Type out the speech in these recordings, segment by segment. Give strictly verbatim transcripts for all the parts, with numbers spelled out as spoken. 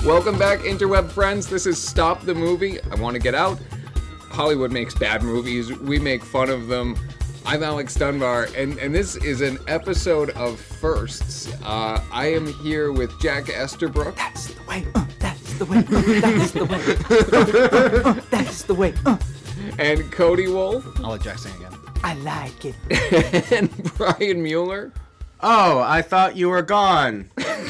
Welcome back, interweb friends. This is Stop the Movie. I want to get out. Hollywood makes bad movies. We make fun of them. I'm Alex Dunbar, and, and this is an episode of Firsts. Uh, I am here with Jack Estabrook. That's the way. Uh, that's the way. Uh, that's the way. Uh, uh, that's the way. Uh. And Cody Wolf. I'll let Jack sing again. I like it. And Brian Mueller. Oh, I thought you were gone.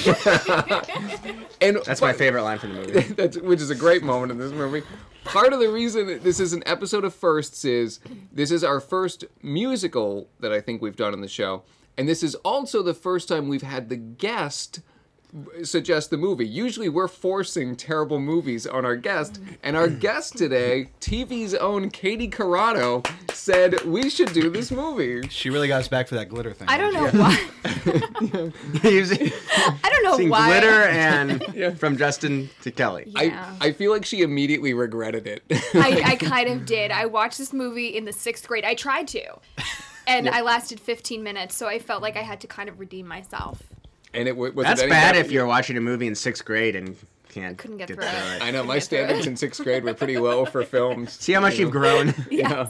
And That's my favorite line from the movie. That's, which is a great moment in this movie. Part of the reason that this is an episode of Firsts is this is our first musical that I think we've done on the show. And this is also the first time we've had the guest suggest the movie. Usually we're forcing terrible movies on our guest. And our guest today, T V's own Katie Carano, said we should do this movie. She really got us back for that glitter thing. I don't know why. Using, I don't know seeing why. glitter and Yeah. from Justin to Kelly. Yeah. I, I feel like she immediately regretted it. I, I kind of did. I watched this movie in the sixth grade. I tried to. And I lasted fifteen minutes, so I felt like I had to kind of redeem myself. And it w- was That's it any bad better? if you're watching a movie in sixth grade and can't Couldn't get get through through it. it. I know, my Get through standards it. in sixth grade were pretty low for films. See how much you you've know? grown. Yeah.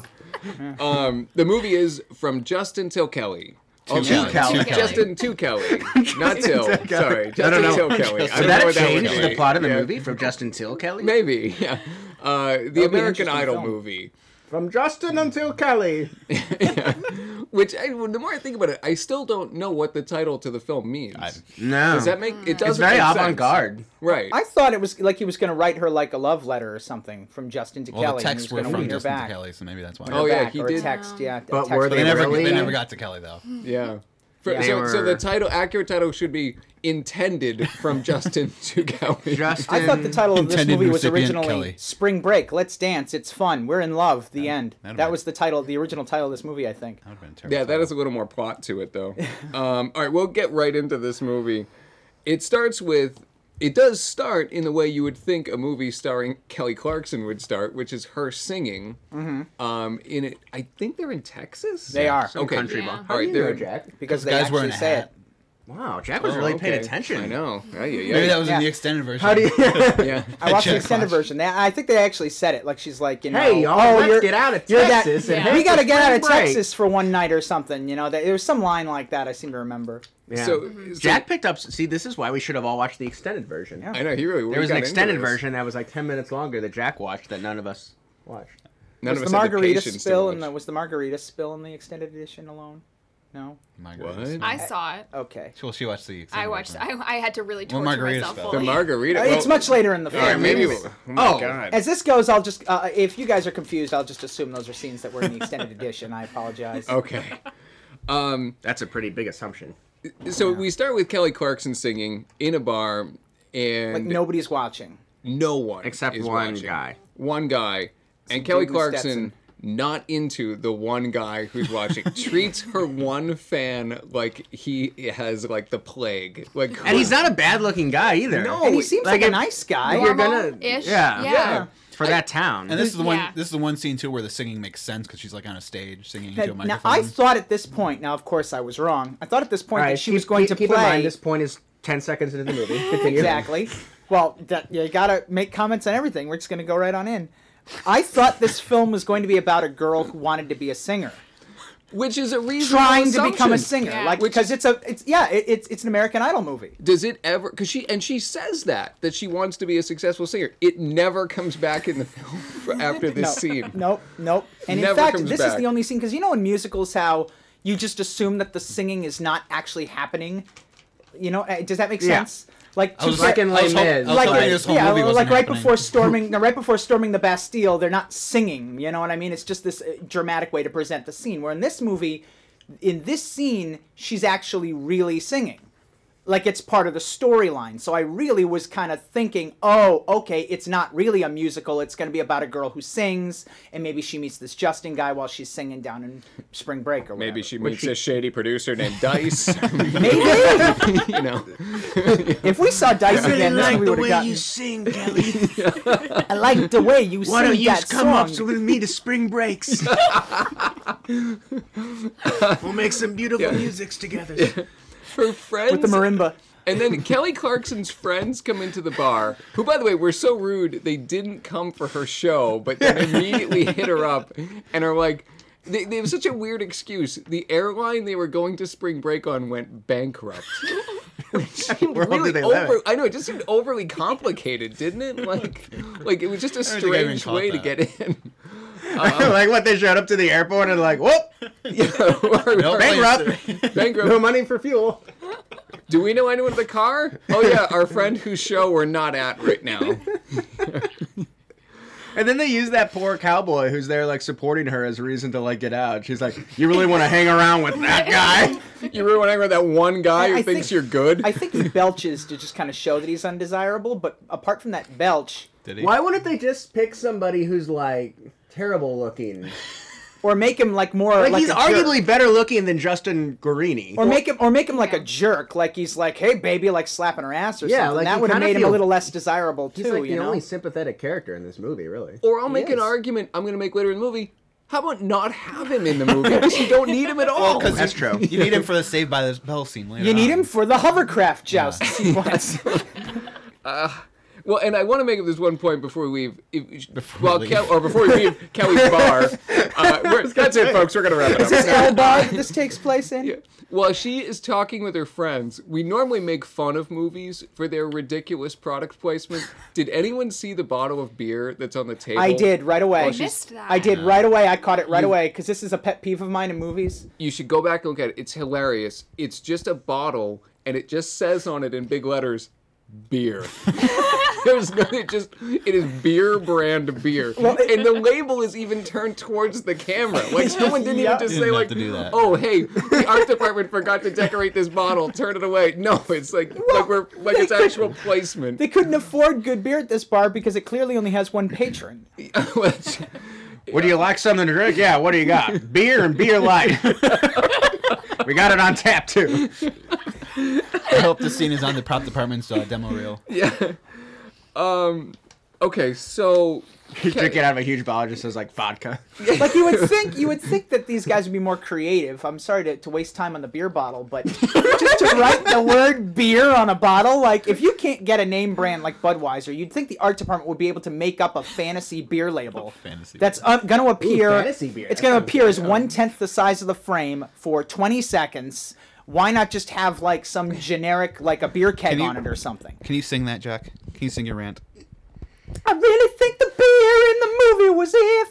Um, the movie is From Justin Till Kelly. Oh, To no, Kelly. To Kelly. Justin to Kelly. Not Till. Till Kelly. Sorry. I Justin don't know. Till Kelly. I Did don't know that what that change would the be. plot of the Yeah. movie from Justin Till Kelly? Maybe, yeah. Uh, the be an American interesting Idol film. movie. From Justin until Kelly. Yeah. Which, I, the more I think about it, I still don't know what the title to the film means. I- No. Does that make it? Doesn't It's very make sense. avant-garde. Right. I thought it was like he was going to write her like a love letter or something from Justin to Well, Kelly. the and he texts was were gonna from read her Justin to back. Kelly, so maybe that's why. Oh, Her yeah, back, he or did. A text, yeah. a But text were with they They her never, back. really? they never got to Kelly though. Yeah. For, Yeah. so, They so the were- title, accurate title, should be intended from Justin to Kelly. Justin. I thought the title of this Intended movie was recipient originally Kelly. Spring Break. Let's dance. It's fun. We're in love. The end. that'd That be- was the title, the original title of this movie, I think. That would have been a terrible. Yeah, that is a little more plot to it, though. um, all right, we'll get right into this movie. It starts with, it does start in the way you would think a movie starring Kelly Clarkson would start, which is her singing. Mm-hmm. Um, in it, I think they're in Texas. They are. Some Okay. country Yeah. bar. All right, they're Jack? Because they Guys actually wearing a say hat. it. Wow, Jack was Oh, really paying okay. attention. I know. Yeah, yeah, yeah. Maybe that was Yeah. in the extended version. How do you... yeah. I watched the Check extended flash. version. They, I think they actually said it. Like she's like, you know, Hey, y'all, oh, let's you're, get out of you're Texas that, and Yeah. we head got to to get out of spring break. Texas for one night or something. You know, there was some line like that. I seem to remember. Yeah. So, so Jack picked up... See, this is why we should have all watched the extended version. Yeah. I know, he really There was got an into extended this. version that was like ten minutes longer that Jack watched that none of us watched. None was of the us had margarita patience to spill watch. and the, was the margarita spill in the extended edition alone? No. My What? goodness. I saw it. Okay. Well, she watched the. extended I watched. version. I, I had to really Well, torture margarita myself spell. The fully. margarita. Uh, it's well, much later in the film. All right, maybe. It's- Oh, my Oh, God. As this goes, I'll just uh, if you guys are confused, I'll just assume those are scenes that were in the extended edition. I apologize. Okay. Um, That's a pretty big assumption. so we start with Kelly Clarkson singing in a bar, and Like nobody's watching. no one Except is one watching. guy. One guy, and Kelly dude in Clarkson, Stetson. not into the one guy who's watching, treats her one fan like he has like the plague. Like, And he's not a bad-looking guy either. No. And he seems like, like a if- nice guy. You're gonna... Normal-ish. Yeah. Yeah. Yeah. For that town. And this is the one. Yeah. This is the one scene too where the singing makes sense because she's like on a stage singing into a Now, now, microphone. I thought at this point, now of course I was wrong. I thought at this point All right, that she keep- was going keep, to keep play. in mind this point is ten seconds into the movie. Continue. Exactly. Well, that, you gotta make comments on everything. We're just gonna go right on in. I thought this film was going to be about a girl who wanted to be a singer, which is a reasonable trying to become a assumption. singer, Yeah. like Which- because it's a, it's yeah, it, it's it's an American Idol movie. Does it ever? Because she and she says that that she wants to be a successful singer. It never comes back in the film for, after this no, scene. Nope, nope. And Never in fact, comes this is back. the only scene because you know in musicals how you just assume that the singing is not actually happening. You know, uh, does that make Yeah. sense? Like, I was to like get- in I was Les hop- Mis. I was like, hoping this whole yeah, movie like wasn't right happening. before storming, no, right before storming the Bastille, they're not singing. You know what I mean? It's just this uh, dramatic way to present the scene. Where in this movie, in this scene, she's actually really singing. like it's part of the storyline. So I really was kind of thinking, oh, okay, it's not really a musical. It's going to be about a girl who sings, and maybe she meets this Justin guy while she's singing down in Spring Break or whatever. Maybe she meets a shady producer named Dice. Maybe. you know. If we saw Dice again, this movie would have gotten. sing, Kelly. I like the way you Why sing don't you that come song. up with me to Spring Breaks? We'll make some beautiful Yeah. musics together. Her friends. With the marimba. And then Kelly Clarkson's friends come into the bar, who, by the way, were so rude, they didn't come for her show, but then immediately hit her up and are like, they, they have such a weird excuse. The airline they were going to spring break on went bankrupt. Which seemed world really did they live over, in? I know, it just seemed overly complicated, didn't it? Like, like it was just a think I even strange caught way to that. get in. like what they showed up to the airport and like, whoop, Yeah, or- No or- bankrupt, bankrupt. no money for fuel. Do we know anyone in the car? Oh yeah, our friend whose show we're not at right now. And then they use that poor cowboy who's there like supporting her as a reason to like get out. She's like, you really want to hang around with that guy? You really want to hang with that one guy I- who I thinks think- you're good? I think he belches to just kind of show that he's undesirable, but apart from that belch, Did he? Why wouldn't they just pick somebody who's like terrible looking? or make him like more Like, like he's a arguably jerk. better looking than Justin Guarini. Or make him, or make him like Yeah. a jerk, like he's like, "Hey, baby," like slapping her ass or Yeah, something. like, that you would have kinda made him a feel- little less desirable too. He's like you the know, only sympathetic character in this movie, really. Or I'll make an is. argument I'm going to make later in the movie. How about not have him in the movie? Because you don't need him at all. Because That's true. You need him for the Saved by the Bell scene later you need on. him for the hovercraft joust sequence. Well, and I want to make this one point before we leave. If, Before well, we Kel- leave. or before we leave Kelly's bar. Uh, we're, that's it, folks. We're going to wrap it up. Is this L bar that this takes place in? Yeah. While she is talking with her friends, we normally make fun of movies for their ridiculous product placement. Did anyone see the bottle of beer that's on the table? I did right away. Well, I she's- missed that. I did right away. I caught it right away because this is a pet peeve of mine in movies. You should go back and look at it. It's hilarious. It's just a bottle, and it just says on it in big letters, beer. There's no, it just, it is beer brand beer. And the label is even turned towards the camera. Like someone didn't Yeah. even just You say didn't have like, to do that. oh, hey, the art department forgot to decorate this bottle. Turn it away. No, it's like, like we're, like it's actual placement. They couldn't afford good beer at this bar because it clearly only has one patron. Which- Would you like something to drink? Yeah, what do you got? Beer and beer light. We got it on tap too. I hope the scene is on the prop department's uh, demo reel. yeah. Um, okay, so You drink it out of a huge bottle, it just says like vodka. Like you would think, you would think that these guys would be more creative. I'm sorry to, to waste time on the beer bottle, but just to write the word beer on a bottle, like if you can't get a name brand like Budweiser, you'd think the art department would be able to make up a fantasy beer label Fantasy. that's uh, going to appear. fantasy beer. It's going to appear as one tenth the size of the frame for twenty seconds. Why not just have like some generic, like a beer keg Can you- on it or something? Can you sing that, Jack? Can you sing your rant? I really think the beer in the movie was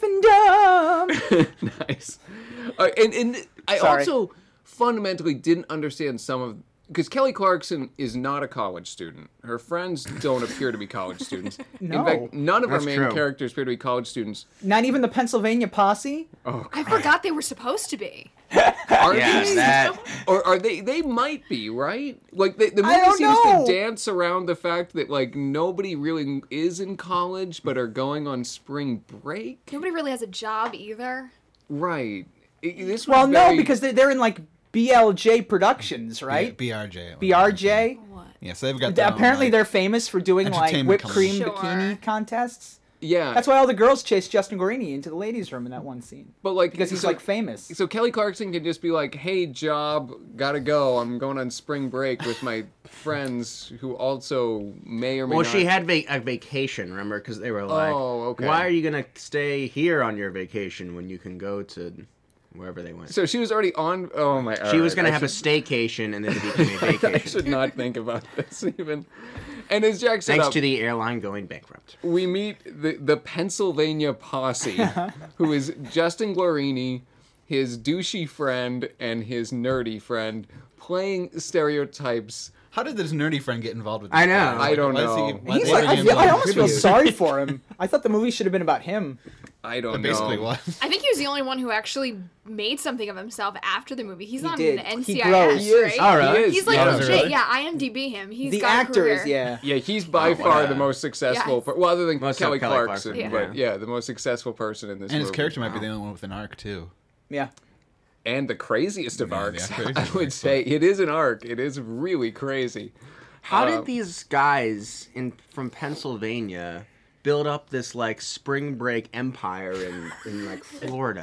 if and dumb. nice. Uh, and and I Sorry. also fundamentally didn't understand some of because Kelly Clarkson is not a college student. Her friends don't appear to be college students. No. In fact, none of That's our main true. characters appear to be college students. Not even the Pennsylvania posse. Oh, I forgot they were supposed to be. are Yeah, they? that. Or are they? They might be, right? Like the, the movie I don't seems know. to dance around the fact that like nobody really is in college, but are going on spring break. Nobody really has a job either. Right. It- this was Well, no, very- because they're, they're in like B L J Productions, right? B R J. B R J. What? Yeah, so they've got their own, Apparently, like- they're famous for doing like entertainment whipped company. cream Sure. bikini contests. yeah. That's why all the girls chased Justin Guarini into the ladies' room in that one scene But like because he's so- like famous. So Kelly Clarkson can just be like, "Hey, job, gotta go. I'm going on spring break with my friends who also may or may Well, not." she had va- a vacation, remember? Because they were like, Oh, okay. why are you going to stay here on your vacation when you can go to wherever they went? So she was already on. Oh my! she was going going to have a staycation and then it became a I vacation. should not think about this even. And as Jack said, Thanks up, to the airline going bankrupt. we meet the the Pennsylvania posse, who is Justin Guarini, his douchey friend, and his nerdy friend, playing stereotypes. How did this nerdy friend get involved with this? I know. guy? I don't why is he- know. why is He's he like, I, getting feel, I involved? almost feel sorry for him. I thought the movie should have been about him. I don't It basically know. was. I think he was the only one who actually made something of himself after the movie. He's not did. an N He C I S, grows. He is. right? All right. He is. He's like, yeah. Oh, is it legit, really? yeah, I M D B him. He's The got a actor is, career. yeah. Yeah, he's by Oh, far wow. the most successful. Yes. Per- well, other than Most of Kelly, Kelly Clarkson, Clarkson, but yeah. yeah, the most successful person in this And his movie. character might be the only one with an arc too. Yeah. and the craziest of Yeah, the arcs. craziest I of would arcs, say it is an arc. It is really crazy. How Uh, did these guys in from Pennsylvania build up this like spring break empire in, in like Florida?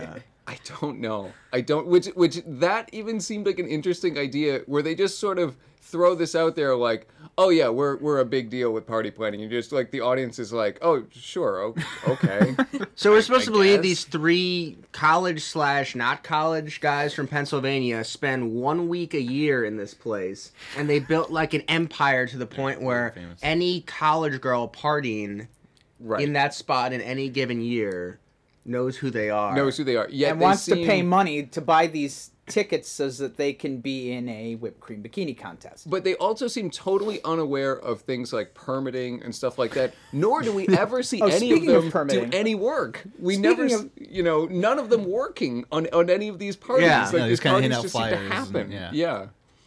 I don't know. I don't. Which which that even seemed like an interesting idea, where they just sort of throw this out there, like, oh yeah, we're we're a big deal with party planning, and just like the audience is like, oh sure, o- okay. So we're supposed I to believe guess. these three college slash not college guys from Pennsylvania spend one week a year in this place, and they built like an empire to the point where famous. any college girl partying Right. in that spot in any given year knows who they are. Knows who they are. Yet and they wants seem, to pay money to buy these tickets so that they can be in a whipped cream bikini contest. But they also seem totally unaware of things like permitting and stuff like that. Nor do we ever see Oh, any of speaking of them permitting. do any work. We Speaking never, s of- you know, none of them working on, on any of these parties. Yeah. Like No, they these just kinda hand parties out just seem to flyers and- happen. yeah. yeah.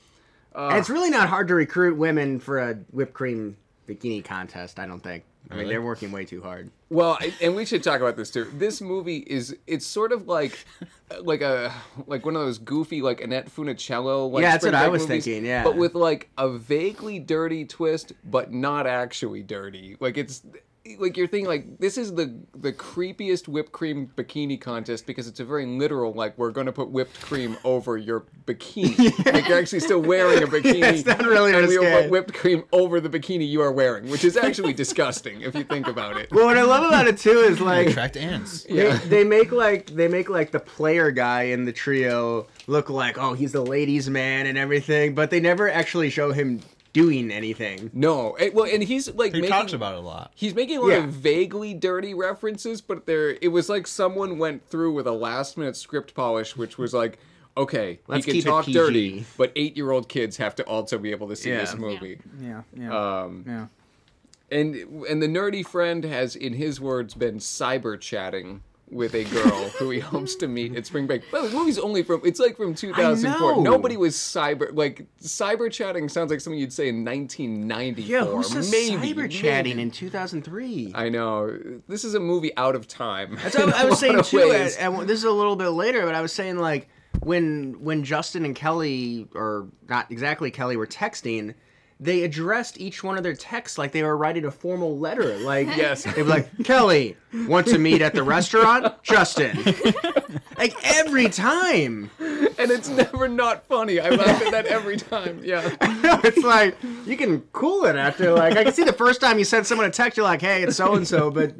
And it's really not hard to recruit women for a whipped cream bikini contest, I don't think. I mean, Really? they're working way too hard. Well, I- and we should talk about this too. This movie is it's sort of like like a like one of those goofy like Annette Funicello like Yeah, that's spring what I break was movies, thinking, yeah. but with like a vaguely dirty twist, but not actually dirty. Like it's like you're thinking like this is the the creepiest whipped cream bikini contest because it's a very literal like we're going to put whipped cream over your bikini. Like you're actually still wearing a bikini. Yeah, it's not really and we will risque. put whipped cream over the bikini you are wearing, which is actually disgusting if you think about it. Well, what I love about it too is like Attract ants. Yeah. they, they make like they make like the player guy in the trio look like, oh, he's the ladies' man and everything, but they never actually show him doing anything. No, eh, well, and he's like He making, talks about it a lot. He's making a lot Yeah. of vaguely dirty references, but there it was like someone went through with a last minute script polish, which was like, okay, Let's he can keep it talk P G. dirty, but eight year old kids have to also be able to see Yeah. this movie. Yeah, yeah, Um, yeah. and and the nerdy friend has, in his words, been cyber chatting with a girl who he hopes to meet at spring break. But the movie's only from it's like from two thousand four. know. Nobody was cyber like cyber chatting sounds like something you'd say in nineteen ninety-four. Yeah, who says maybe cyber chatting maybe. in two thousand three? I know. This is a movie out of time. That's what I in a was saying lot of too, ways. and, and this is a little bit later, but I was saying like when when Justin and Kelly, or not exactly Kelly, were texting, they addressed each one of their texts like they were writing a formal letter. Like Yes. they'd be like, Kelly, want to meet at the restaurant? Justin. Like every time. And it's never not funny. I laugh at that every time. Yeah. It's like you can cool it after like I can see the first time you send someone a text, you're like, hey, it's so and so, but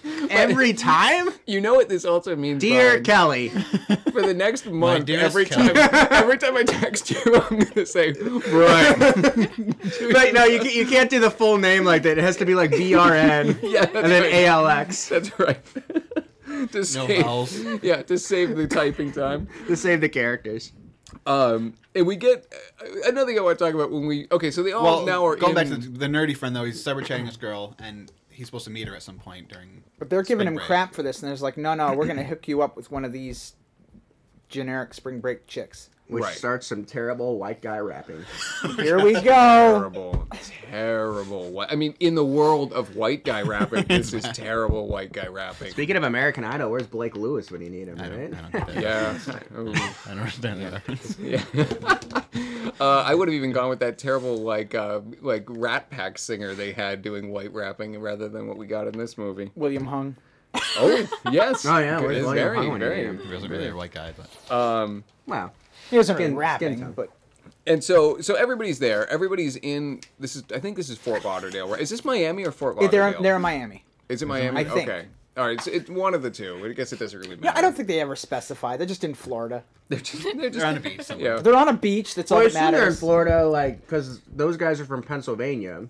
every time? You know what this also means, Dear Bob? Kelly. For the next month, dearest every Kelly. time, every time I text you, I'm gonna say, right. But no, you can't, you can't do the full name like that. It has to be like B R N Yeah, that's and then right. A L X That's right. to No save, vowels. yeah, to save the typing time. to save the characters. Um, and we get uh, another thing I want to talk about when we. Okay, so they all Well, now are going in. back to the, the nerdy friend though, he's cyber chatting this girl, and he's supposed to meet her at some point during. But they're giving spring him break. crap for this, and there's like, no, no, we're gonna hook you up with one of these generic spring break chicks. Which Right. starts some terrible white guy rapping. Here we go. Terrible, terrible. whi- I mean, in the world of white guy rapping, this is terrible white guy rapping. Speaking of American Idol, where's Blake Lewis when you need him, I don't, right? I don't get that. Yeah. Ooh. I don't understand that reference. Yeah. uh, I would have even gone with that terrible like uh, like Rat Pack singer they had doing white rapping rather than what we got in this movie. William Hung. Oh yes. Oh, yeah, Good. where's It's William very Hung when you very. need him? He wasn't really a white guy, but Um, Wow. He wasn't really Skin- rapping, skin tone. but and so so everybody's there. Everybody's in. This is I think this is Fort Lauderdale. Right? Is this Miami or Fort yeah, Lauderdale? they're they're in Miami. Is it Miami? I think. Okay. All right. It's, it's one of the two. I guess it doesn't really matter. Yeah, I don't think they ever specify. They're just in Florida. they're just they're just they're on a beach somewhere. yeah. They're on a beach. That's all Well, I that assume they're in matters. Florida, like, because those guys are from Pennsylvania.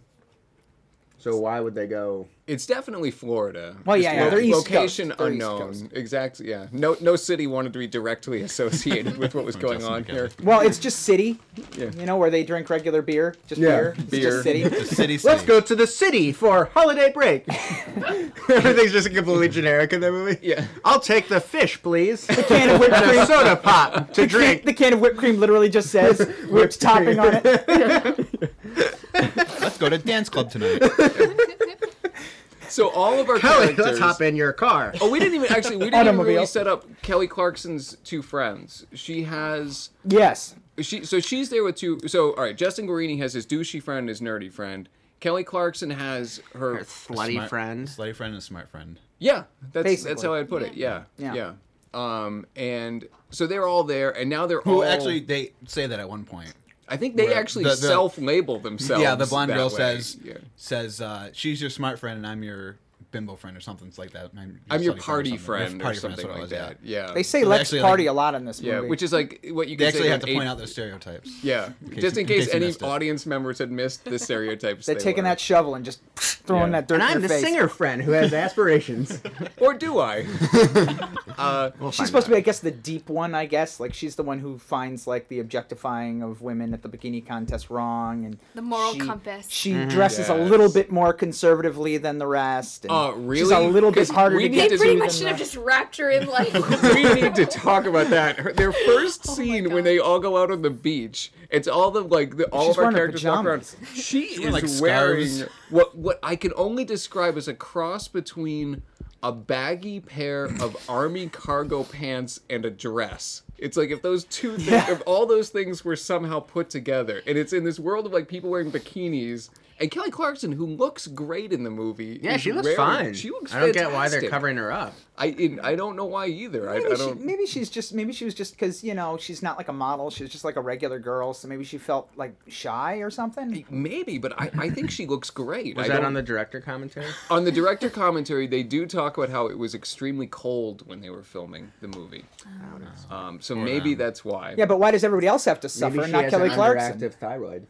So why would they go? It's definitely Florida. Well, yeah, Just yeah, lo- they're East location Coast. They're East unknown. Coast. Exactly. Yeah. No, no city wanted to be directly associated with what was going Justin on McKelvey. here. Well, it's just city. Yeah. You know, where they drink regular beer. Just Yeah. beer. It's Beer. just city. The city. Let's city. go to the city for holiday break. Everything's just completely generic in that movie. Yeah. I'll take the fish, please. Can of whipped And a cream. soda pop to drink. The can of whipped cream literally just says whipped topping on it. Let's go to dance club tonight. So all of our Kelly, characters. let's hop in your car. Oh, we didn't even actually. We didn't even really Automobile. set up Kelly Clarkson's two friends. She has. Yes. She so she's there with two. So all right, Justin Guarini has his douchey friend, his nerdy friend. Kelly Clarkson has her. Slutty Smart- friend. Slutty friend and a smart friend. Yeah, that's that's Basically. how I'd put it. Yeah, Yeah. yeah. Um, and so they're all there, and now they're Who all actually they say that at one point. I think they Where actually the- the- self-label themselves. Yeah, the blonde that girl way. says Yeah. says uh, she's your smart friend and I'm your bimbo friend or something like that. I'm, I'm your study party or friend, something. or Party friend, something that's like what it that. was, Yeah. They say So they let's actually, party like- a lot in this movie. Yeah, which is like what you They can actually say have to to an point eight- out those stereotypes. Yeah, case just you- in in case case you any missed it. audience members had missed the stereotypes. They're they taking were. that shovel and just throwing Yeah. that dirt And in I'm your the face. singer friend who has aspirations. Or do I? uh, We'll She's find supposed to be, out. I guess, the deep one. I guess, like she's the one who finds like the objectifying of women at the bikini contest wrong, and The moral she, compass. She dresses a Yes. little bit more conservatively than the rest. And Oh, She's a really? little bit 'Cause harder we to need get They to pretty to much than should have the- just wrapped her in like. we need to talk about that. Her- Their first Oh my scene when God. they all go out on the beach. It's all the like the, all She's of our wearing her characters walk around. pajamas. She is wearing, like, wearing scarves. what what I can only describe as a cross between a baggy pair of army cargo pants and a dress. It's like if those two things, Yeah. if all those things were somehow put together, and it's in this world of like people wearing bikinis. And Kelly Clarkson, who looks great in the movie, Yeah, is she looks wearing- fine. She looks I don't fantastic. get why they're covering her up. I in, I don't know why either. I, Maybe, I she, don't. maybe she's just maybe she was just because you know she's not like a model. She's just like a regular girl. So maybe she felt like shy or something. Maybe, but I, I think she looks great. Was I that don't- on the director commentary? on the director commentary? They do talk about how it was extremely cold when they were filming the movie. Um, so maybe them. that's why. Yeah, but why does everybody else have to suffer Maybe and she not has Kelly an Clarkson? underactive thyroid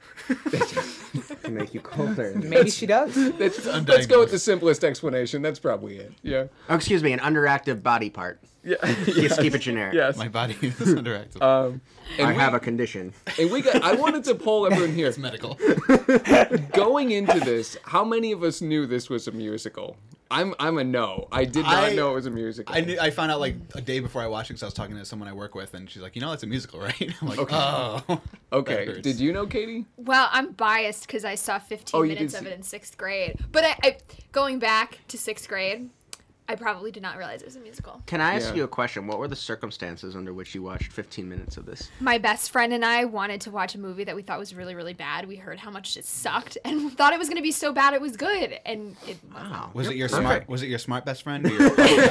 to make you colder. Maybe she does. Let's, let's go with the simplest explanation. That's probably it. Yeah. Oh, excuse me, an underactive body part. Yeah. Just keep it generic. Yes. My body is underactive. Um, and I we, have a condition. and we got. I wanted to poll everyone here. it's medical. Going into this, how many of us knew this was a musical? I'm I'm a no. I did not I- know it was a musical. I knew, I found out like a day before I watched it because I was talking to someone I work with, and she's like, "You know, it's a musical, right?" I'm like, Okay. "Oh, that okay. hurts." Did you know, Katie? Well, I'm biased because I saw fifteen Oh, you minutes did of see- it in sixth grade. But I, I, going back to sixth grade, I probably did not realize it was a musical. Can I ask Yeah. you a question? What were the circumstances under which you watched fifteen minutes of this? My best friend and I wanted to watch a movie that we thought was really, really bad. We heard how much it sucked and thought it was going to be so bad it was good. And it Wow. Was it your Perfect. smart? Was it your smart best friend? Or your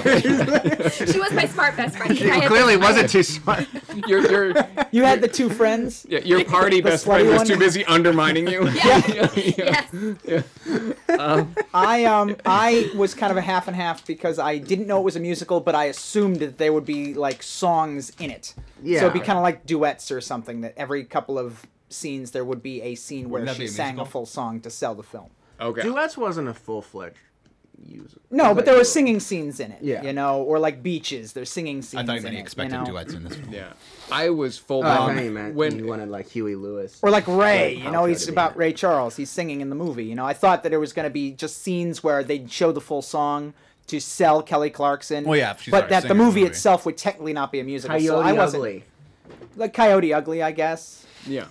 she was my smart best friend. She I had clearly this- wasn't too smart. Your your You had the two friends. yeah, your party The best friend slutty was one? too busy undermining you. Yeah. yeah. Yes. I um I was kind of a half and half because I didn't know it was a musical, but I assumed that there would be like songs in it. Yeah. So it'd be kind of like duets or something. That every couple of scenes there would be a scene where Wouldn't that she be a sang a musical? full song to sell the film. Okay. Duets wasn't a full fledged use. No, but there were singing scenes in it. Yeah. You know, or like beaches. There's singing scenes I thought you in meant it. he expected you know? duets in this film. Yeah. I was full Oh, I blown thought you meant when you wanted like Huey Lewis. Or like Ray, Like, you how know, could he's it be about that? Ray Charles. He's singing in the movie. You know, I thought that it was going to be just scenes where they'd show the full song to sell Kelly Clarkson. Well, yeah, if she's but our that the singer in the movie movie. itself would technically not be a musical. Coyote so I wasn't Ugly. like Coyote Ugly, I guess. yeah.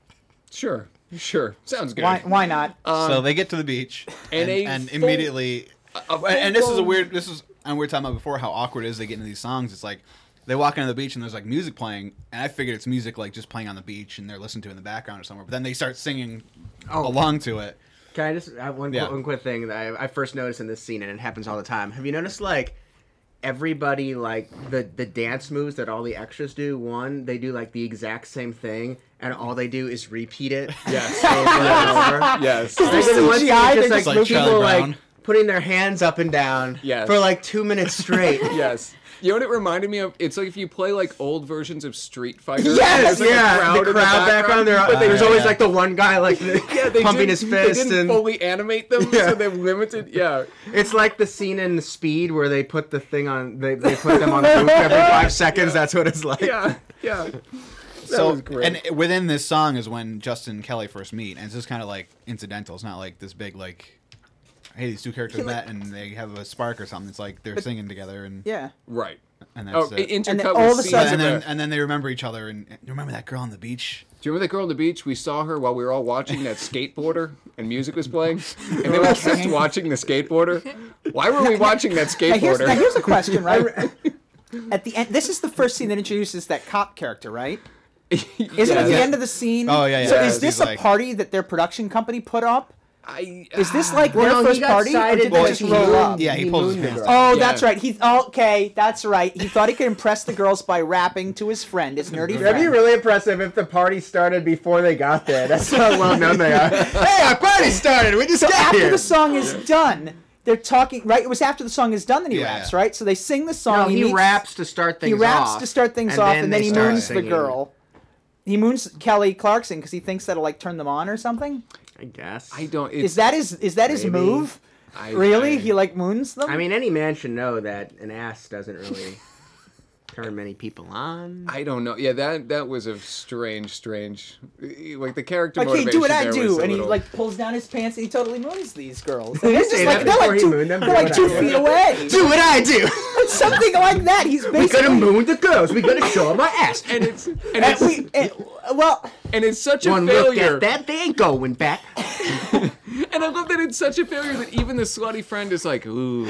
Sure. Sure. Sounds good. Why? Why not? so they get to the beach, and and, a and full- immediately, a and, and this is a full-blown- weird. This is and we were talking about before how awkward it is they get into these songs. It's like they walk into the beach and there's like music playing, and I figured it's music like just playing on the beach and they're listening to it in the background or somewhere. But then they start singing Oh. along to it. Can I just have one, Yeah. one quick thing that I, I first noticed in this scene, and it happens all the time. Have you noticed, like, everybody, like, the, the dance moves that all the extras do, one, they do, like, the exact same thing, and all they do is repeat it Yes. over and over. Yes. Like, in the one scene, C G I, it's they're just, just like, like people, Charlie like, Brown. putting their hands up and down Yes. for, like, two minutes straight. Yes. You know what it reminded me of? It's like if you play like old versions of Street Fighter. Yes, there's, like, a yeah, crowd the in crowd background, there, but they, there's yeah, always, yeah. like, the one guy, like, yeah, they pumping didn't- his fist, They didn't and fully animate them, Yeah. so they've limited. Yeah. it's like the scene in Speed where they put the thing on, they, they put them on loop every five seconds, that's what it's like. Yeah. Yeah. That So was great. and within this song is when Justin and Kelly first meet, and it's just kind of like incidental. It's not like this big like, hey, these two characters Yeah, like- met and they have a spark or something. It's like they're singing together and Yeah. right. and that's Oh, it. intercut And then with all of a scenes sudden- and of then the- and then they remember each other and you remember that girl on the beach. Do you remember that girl on the beach? We saw her while we were all watching that skateboarder and music was playing. And then we kept watching the skateboarder. Why were we watching that Now here's, now skateboarder? here's a question, right? At the end, this is the first scene that introduces that cop character, right? Isn't it Yes. the end of the scene? Oh, yeah, yeah. So Yeah, is this he's a like- party that their production company put up? I Is this like Well, their no, he first got party, or cited did they because just he roll mooned- up? Yeah, he he pulls his mooned the pants girl. down. Oh, Yeah. that's right. He okay, that's right. He thought he could impress the girls by rapping to his friend, his nerdy That'd be friend. really impressive if the party started before they got there. That's how well known they are. Hey, our party started. We just So got after here. the song is done, they're talking. Right, it was after the song is done that he Yeah, raps. yeah. Right, so they sing the song. No, he meets- raps to start things He off. raps to start things off, and then, they he start moons the singing. girl. He moons Kelly Clarkson because he thinks that'll like turn them on or something. I guess. I don't. It's, Is that his? Is that his Maybe. move? I, Really? I- He like moons them? I mean, any man should know that an ass doesn't really turn many people on. I don't know. Yeah, that that was a strange, strange. Like the character like, hey, motivation do what I there do, was a and he little- like pulls down his pants and he totally moons these girls. Did And he they're just say like that they're before like he two, mooned them? they're Do like what two I do. feet away. Do what I do. It's something like that. He's We basically. gotta moon the girls. We gotta show them our ass. and it's and And it's, we, and, well, and it's such a One look failure. at that, they ain't going back. And I love that it's such a failure that even the slutty friend is like, ooh,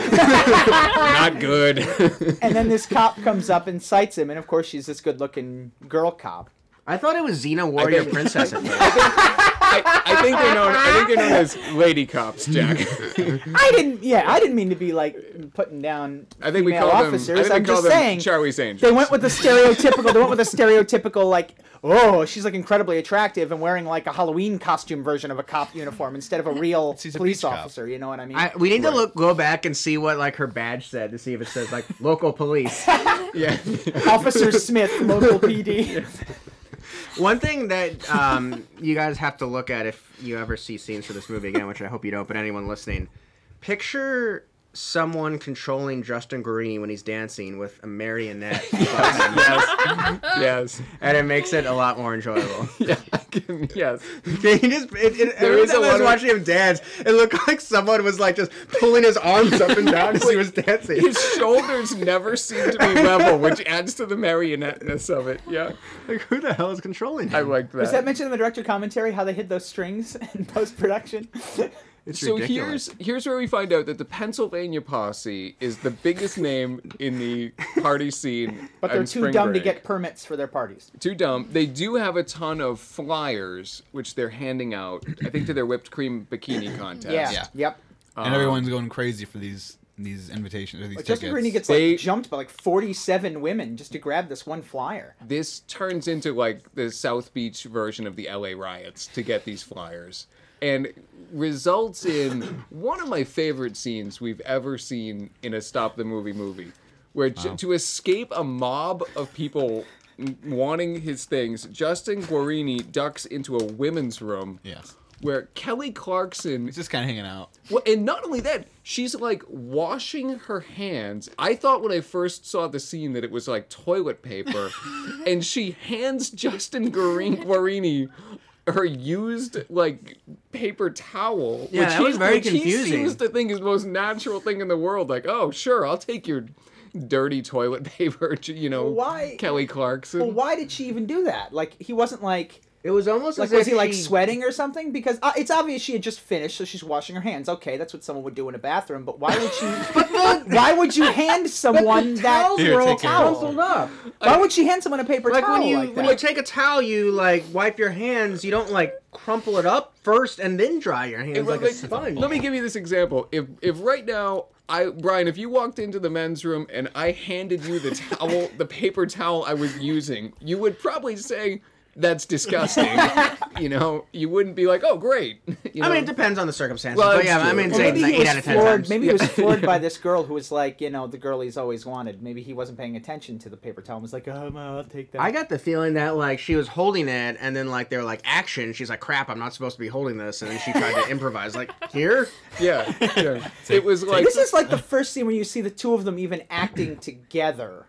not good. and then this cop comes up and cites him, and of course she's this good-looking girl cop. I thought it was Xena Warrior think- Princess at first. I, I think they're known. I think they're known as lady cops, Jack. I didn't. Yeah, I didn't mean to be like putting down. I think we female call them. officers. I think we I'm call just them saying. Charlie's Angels. They went with the stereotypical. They went with the stereotypical like, oh, she's like incredibly attractive and wearing like a Halloween costume version of a cop uniform instead of a real She's a police beach cop. officer. You know what I mean? I, we need to look, go back and see what like her badge said to see if it says like local police. Yeah. Officer Smith, local P D. One thing that um, you guys have to look at if you ever see scenes for this movie again, which I hope you don't, but anyone listening, picture someone controlling Justin Guarini when he's dancing with a marionette, yes. Yes. and it makes it a lot more enjoyable. Yeah. I can, yes. Can you just, it, it, There every is a time I was lot of- watching him dance, it looked like someone was like just pulling his arms up and down as he was dancing. His shoulders never seem to be level, which adds to the marionette-ness of it. Yeah. Like, who the hell is controlling him? I like that. Was that mentioned in the director commentary how they hid those strings in post production? It's So ridiculous. here's here's where we find out that the Pennsylvania Posse is the biggest name in the party scene. But they're on too spring dumb break. to get permits for their parties. Too dumb. They do have a ton of flyers, which they're handing out. I think to their whipped cream bikini contest. Yeah. Yeah. Yep. and everyone's going crazy for these these invitations or these But tickets. Justin Guarini gets They- like jumped by like forty-seven women just to grab this one flyer. This turns into like the South Beach version of the L A riots to get these flyers, and results in one of my favorite scenes we've ever seen in a Stop the Movie movie, where j- to escape a mob of people n- wanting his things, Justin Guarini ducks into a women's room. Yes. Where Kelly Clarkson He's just kind of hanging out. Well, and not only that, she's like washing her hands. I thought when I first saw the scene that it was like toilet paper, and she hands Justin Guarini, Guarini her used like paper towel. Yeah, that was very which confusing. He seems to think is the most natural thing in the world. Like, oh, sure, I'll take your dirty toilet paper. You know, Why- Kelly Clarkson. Well, why did she even do that? Like, he wasn't like. It was almost Like, as was if he like she- sweating or something? Because uh, it's obvious she had just finished, so she's washing her hands. Okay, that's what someone would do in a bathroom. But why would she? why would you hand someone that towels Here, were all take care of it. crumpled up. Why would she hand someone a paper Like towel when you like when that? you take a towel, you like wipe your hands. You don't like crumple it up first and then dry your hands like a sponge. Let me give you this example. If if right now, I Brian, if you walked into the men's room and I handed you the towel, the paper towel I was using, you would probably say, "That's disgusting." You know, you wouldn't be like, "Oh, great." You know? I mean, it depends on the circumstances. Well, but it's yeah, I true. mean, Well, say maybe he eight was out of ten floored. times. Maybe he was floored by this girl who was like, you know, the girl he's always wanted. Maybe he wasn't paying attention to the paper towel and was like, oh, no, I'll take that. I got the feeling that like she was holding it, and then like they were like action. She's like, "Crap, I'm not supposed to be holding this," and then she tried to improvise like, "Here." yeah, yeah. It was like This is like the first scene where you see the two of them even acting together,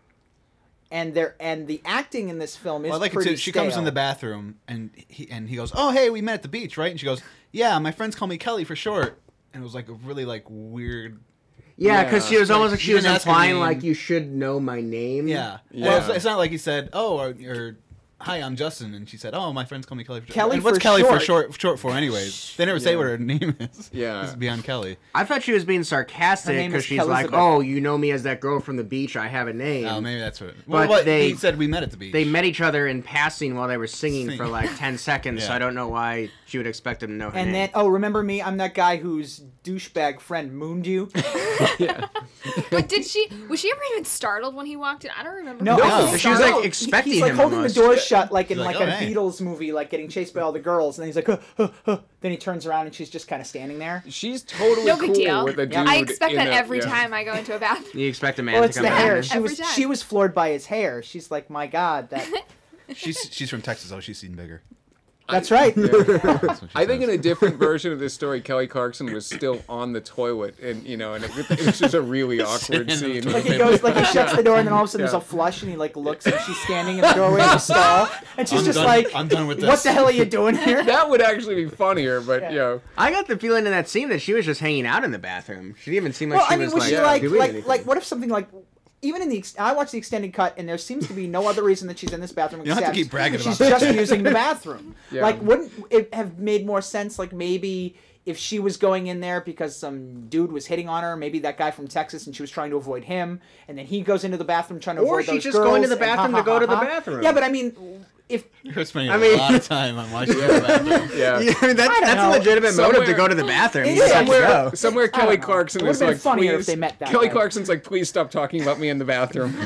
and they're and the acting in this film is Well, I like it pretty too. She comes stale. in the bathroom and he and he goes, "Oh, hey, we met at the beach, right?" And she goes, "Yeah, my friends call me Kelly for short." And it was like a really like weird. Yeah, because Yeah. she was almost Like, like she you was didn't ask her implying name. like you should know my name. Yeah. Yeah. Well, it's, it's not like he said, "Oh," or, or hi, I'm Justin. And she said, oh, my friends call me Kelly for short. Kelly and what's for Kelly short. for short, short for anyways? They never say Yeah. what her name is. Yeah. It's beyond Kelly. I thought she was being Her sarcastic name because is she's like, Kelizabeth. "Oh, you know me as that girl from the beach. I have a name." Oh, maybe that's what. But Well, what, they- he said we met at the beach. They met each other in passing while they were singing Sing. for like ten seconds, so Yeah. I don't know why she would expect him to know her And name. then, oh, remember me? I'm that guy whose douchebag friend mooned you. Yeah. But did she? Was she ever even startled when he walked in? I don't remember. No, No. I think She was, so. like, He- expecting He's like him holding almost. the door shut, like in She's like, like, a "Oh, hey." Beatles movie, like getting chased by all the girls, and he's like, huh, huh, huh. Then he turns around and she's just kind of standing there. She's totally No big cool deal. with a dude. Yeah. I expect in that a- every yeah. time I go into a bathroom. You expect a man Well, to it's come the back hair. in. She Every was time. she was floored by his hair. She's like, my God, that. She's she's from Texas. Oh, she's seen bigger. That's right. That's what she I think in says. a different version of this story, Kelly Clarkson was still on the toilet, and you know, and it, it was just a really awkward Sitting in scene. the Like he goes, like he shuts the door, and then all of a sudden Yeah. there's a flush, and he like looks, and she's standing in the doorway of the stall, and she's I'm just done- like, I'm done with "What this." the hell are you doing here?" That would actually be funnier, but Yeah. you know, I got the feeling in that scene that she was just hanging out in the bathroom. She didn't even seem like Well, she I mean, was was like, she like, doing like, anything. like, what if something like, even in the, ex- I watched the extended cut, and there seems to be no other reason that she's in this bathroom You don't have to except keep bragging she's about just that. using the bathroom. Yeah. Like, wouldn't it have made more sense, like maybe if she was going in there because some dude was hitting on her, maybe that guy from Texas, and she was trying to avoid him, and then he goes into the bathroom trying to Or avoid she's those just going to girls, the and ha, bathroom ha, to go ha, to the ha. bathroom. Yeah, but I mean, if You're spending I a mean- lot of time on watching the bathroom. yeah. Yeah, I mean, that, I don't that's know. a legitimate motive Somewhere- to go to the bathroom. It You just is. have to Somewhere, go. somewhere I Kelly don't know. Clarkson It is would've been like, funnier please. if they met that Kelly way. Clarkson's like, please stop talking about me in the bathroom.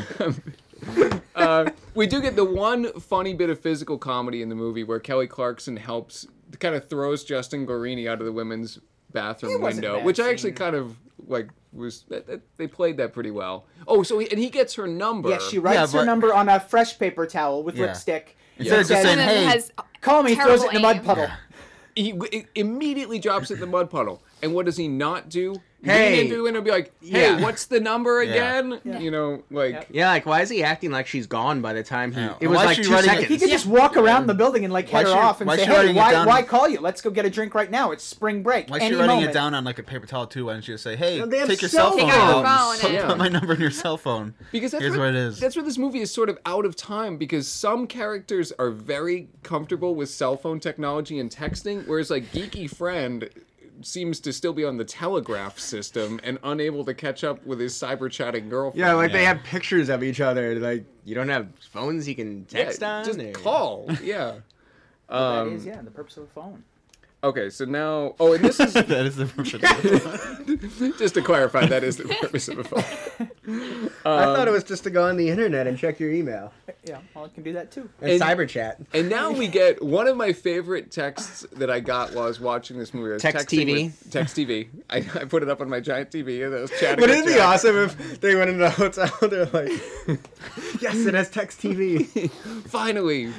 uh, we do get the one funny bit of physical comedy in the movie where Kelly Clarkson helps, kind of throws Justin Guarini out of the women's bathroom It wasn't a window, bad which I actually scene. kind of like was. That, that, they played that pretty well. Oh, so he, and he gets her number. yeah, she writes Yeah, her but- number on a fresh paper towel with Yeah. lipstick. Instead It of just says, saying, And then hey, has "Call me," throws it in the mud terrible puddle. Yeah. He w- immediately drops it in the mud puddle. And what does he not do? Hey. Lean into the window and be like, hey, Yeah. what's the number Yeah. again? Yeah. You know, like, Yep. Yeah, like, why is he acting like she's gone by the time he... Yeah. It was Why is like she two writing it- seconds. He could just walk around the building and like Why head her she- off and why say, she "Hey, writing it why, down- why call you? Let's go get a drink right now. It's spring break. Why is Any she writing moment." it down on like a paper towel too? Why don't you just say, "Hey, No, they have take your cell cell phone, Take out your out phone and and- put my number in your cell phone." because that's Here's where, what it is. That's where this movie is sort of out of time because some characters are very comfortable with cell phone technology and texting, whereas like Geeky Friend seems to still be on the telegraph system and unable to catch up with his cyber chatting girlfriend. Yeah, like they Yeah. have pictures of each other. Like, you don't have phones you can Yeah, text on? just or- call. Yeah. That Um, is, yeah, the purpose of the phone. Okay, so now, oh, and this is That is the purpose. just to clarify, that is the purpose of a phone. I thought it was just to go on the internet and check your email. Yeah, well, it can do that too. And, And- cyber chat. And now we get one of my favorite texts that I got while I was watching this movie. I was Text texting T V? with- Text T V. I, I put it up on my giant T V and I was chatting. Wouldn't it with be Jack. awesome if they went into a hotel? They're like, yes, it has text T V. Finally.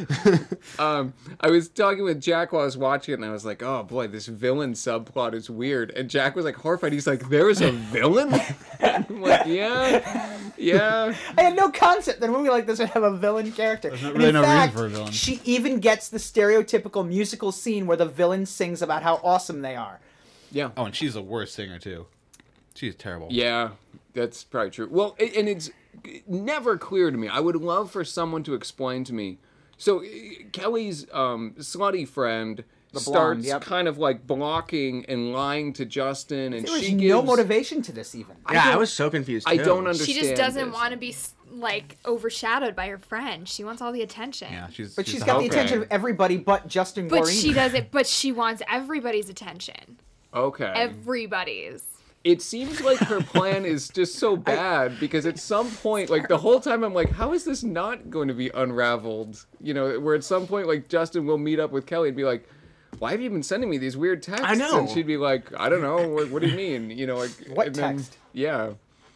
um, I was talking with Jack while I was watching it, and I was like, "Oh boy, this villain subplot is weird." And Jack was like horrified. He's like, "There is a villain?" I'm like, "Yeah, yeah." I had no concept that a movie like this would have a villain character. There's not And really in no reason fact, for a villain. she even gets the stereotypical musical scene where the villain sings about how awesome they are. Yeah. Oh, and she's the worst singer too. She's terrible. Yeah, that's probably true. Well, a- and it's never clear to me. I would love for someone to explain to me. So uh, Kelly's um, slutty friend The starts blonde, yep. kind of like blocking and lying to Justin, and There was she gives no motivation to this even. Yeah, I don't- was so confused. I too. don't understand. She just doesn't this. want to be s- like overshadowed by her friend. She wants all the attention. Yeah, she's. But she's the got the helper. attention of everybody but Justin But Guarini. she doesn't. But she wants everybody's attention. Okay. Everybody's. It seems like her plan is just so bad because at some point, like the whole time, I'm like, how is this not going to be unraveled? You know, where at some point, like Justin will meet up with Kelly and be like, "Why have you been sending me these weird texts?" I know. And she'd be like, "I don't know. What, what do you mean? You know, like What and then- text? Yeah.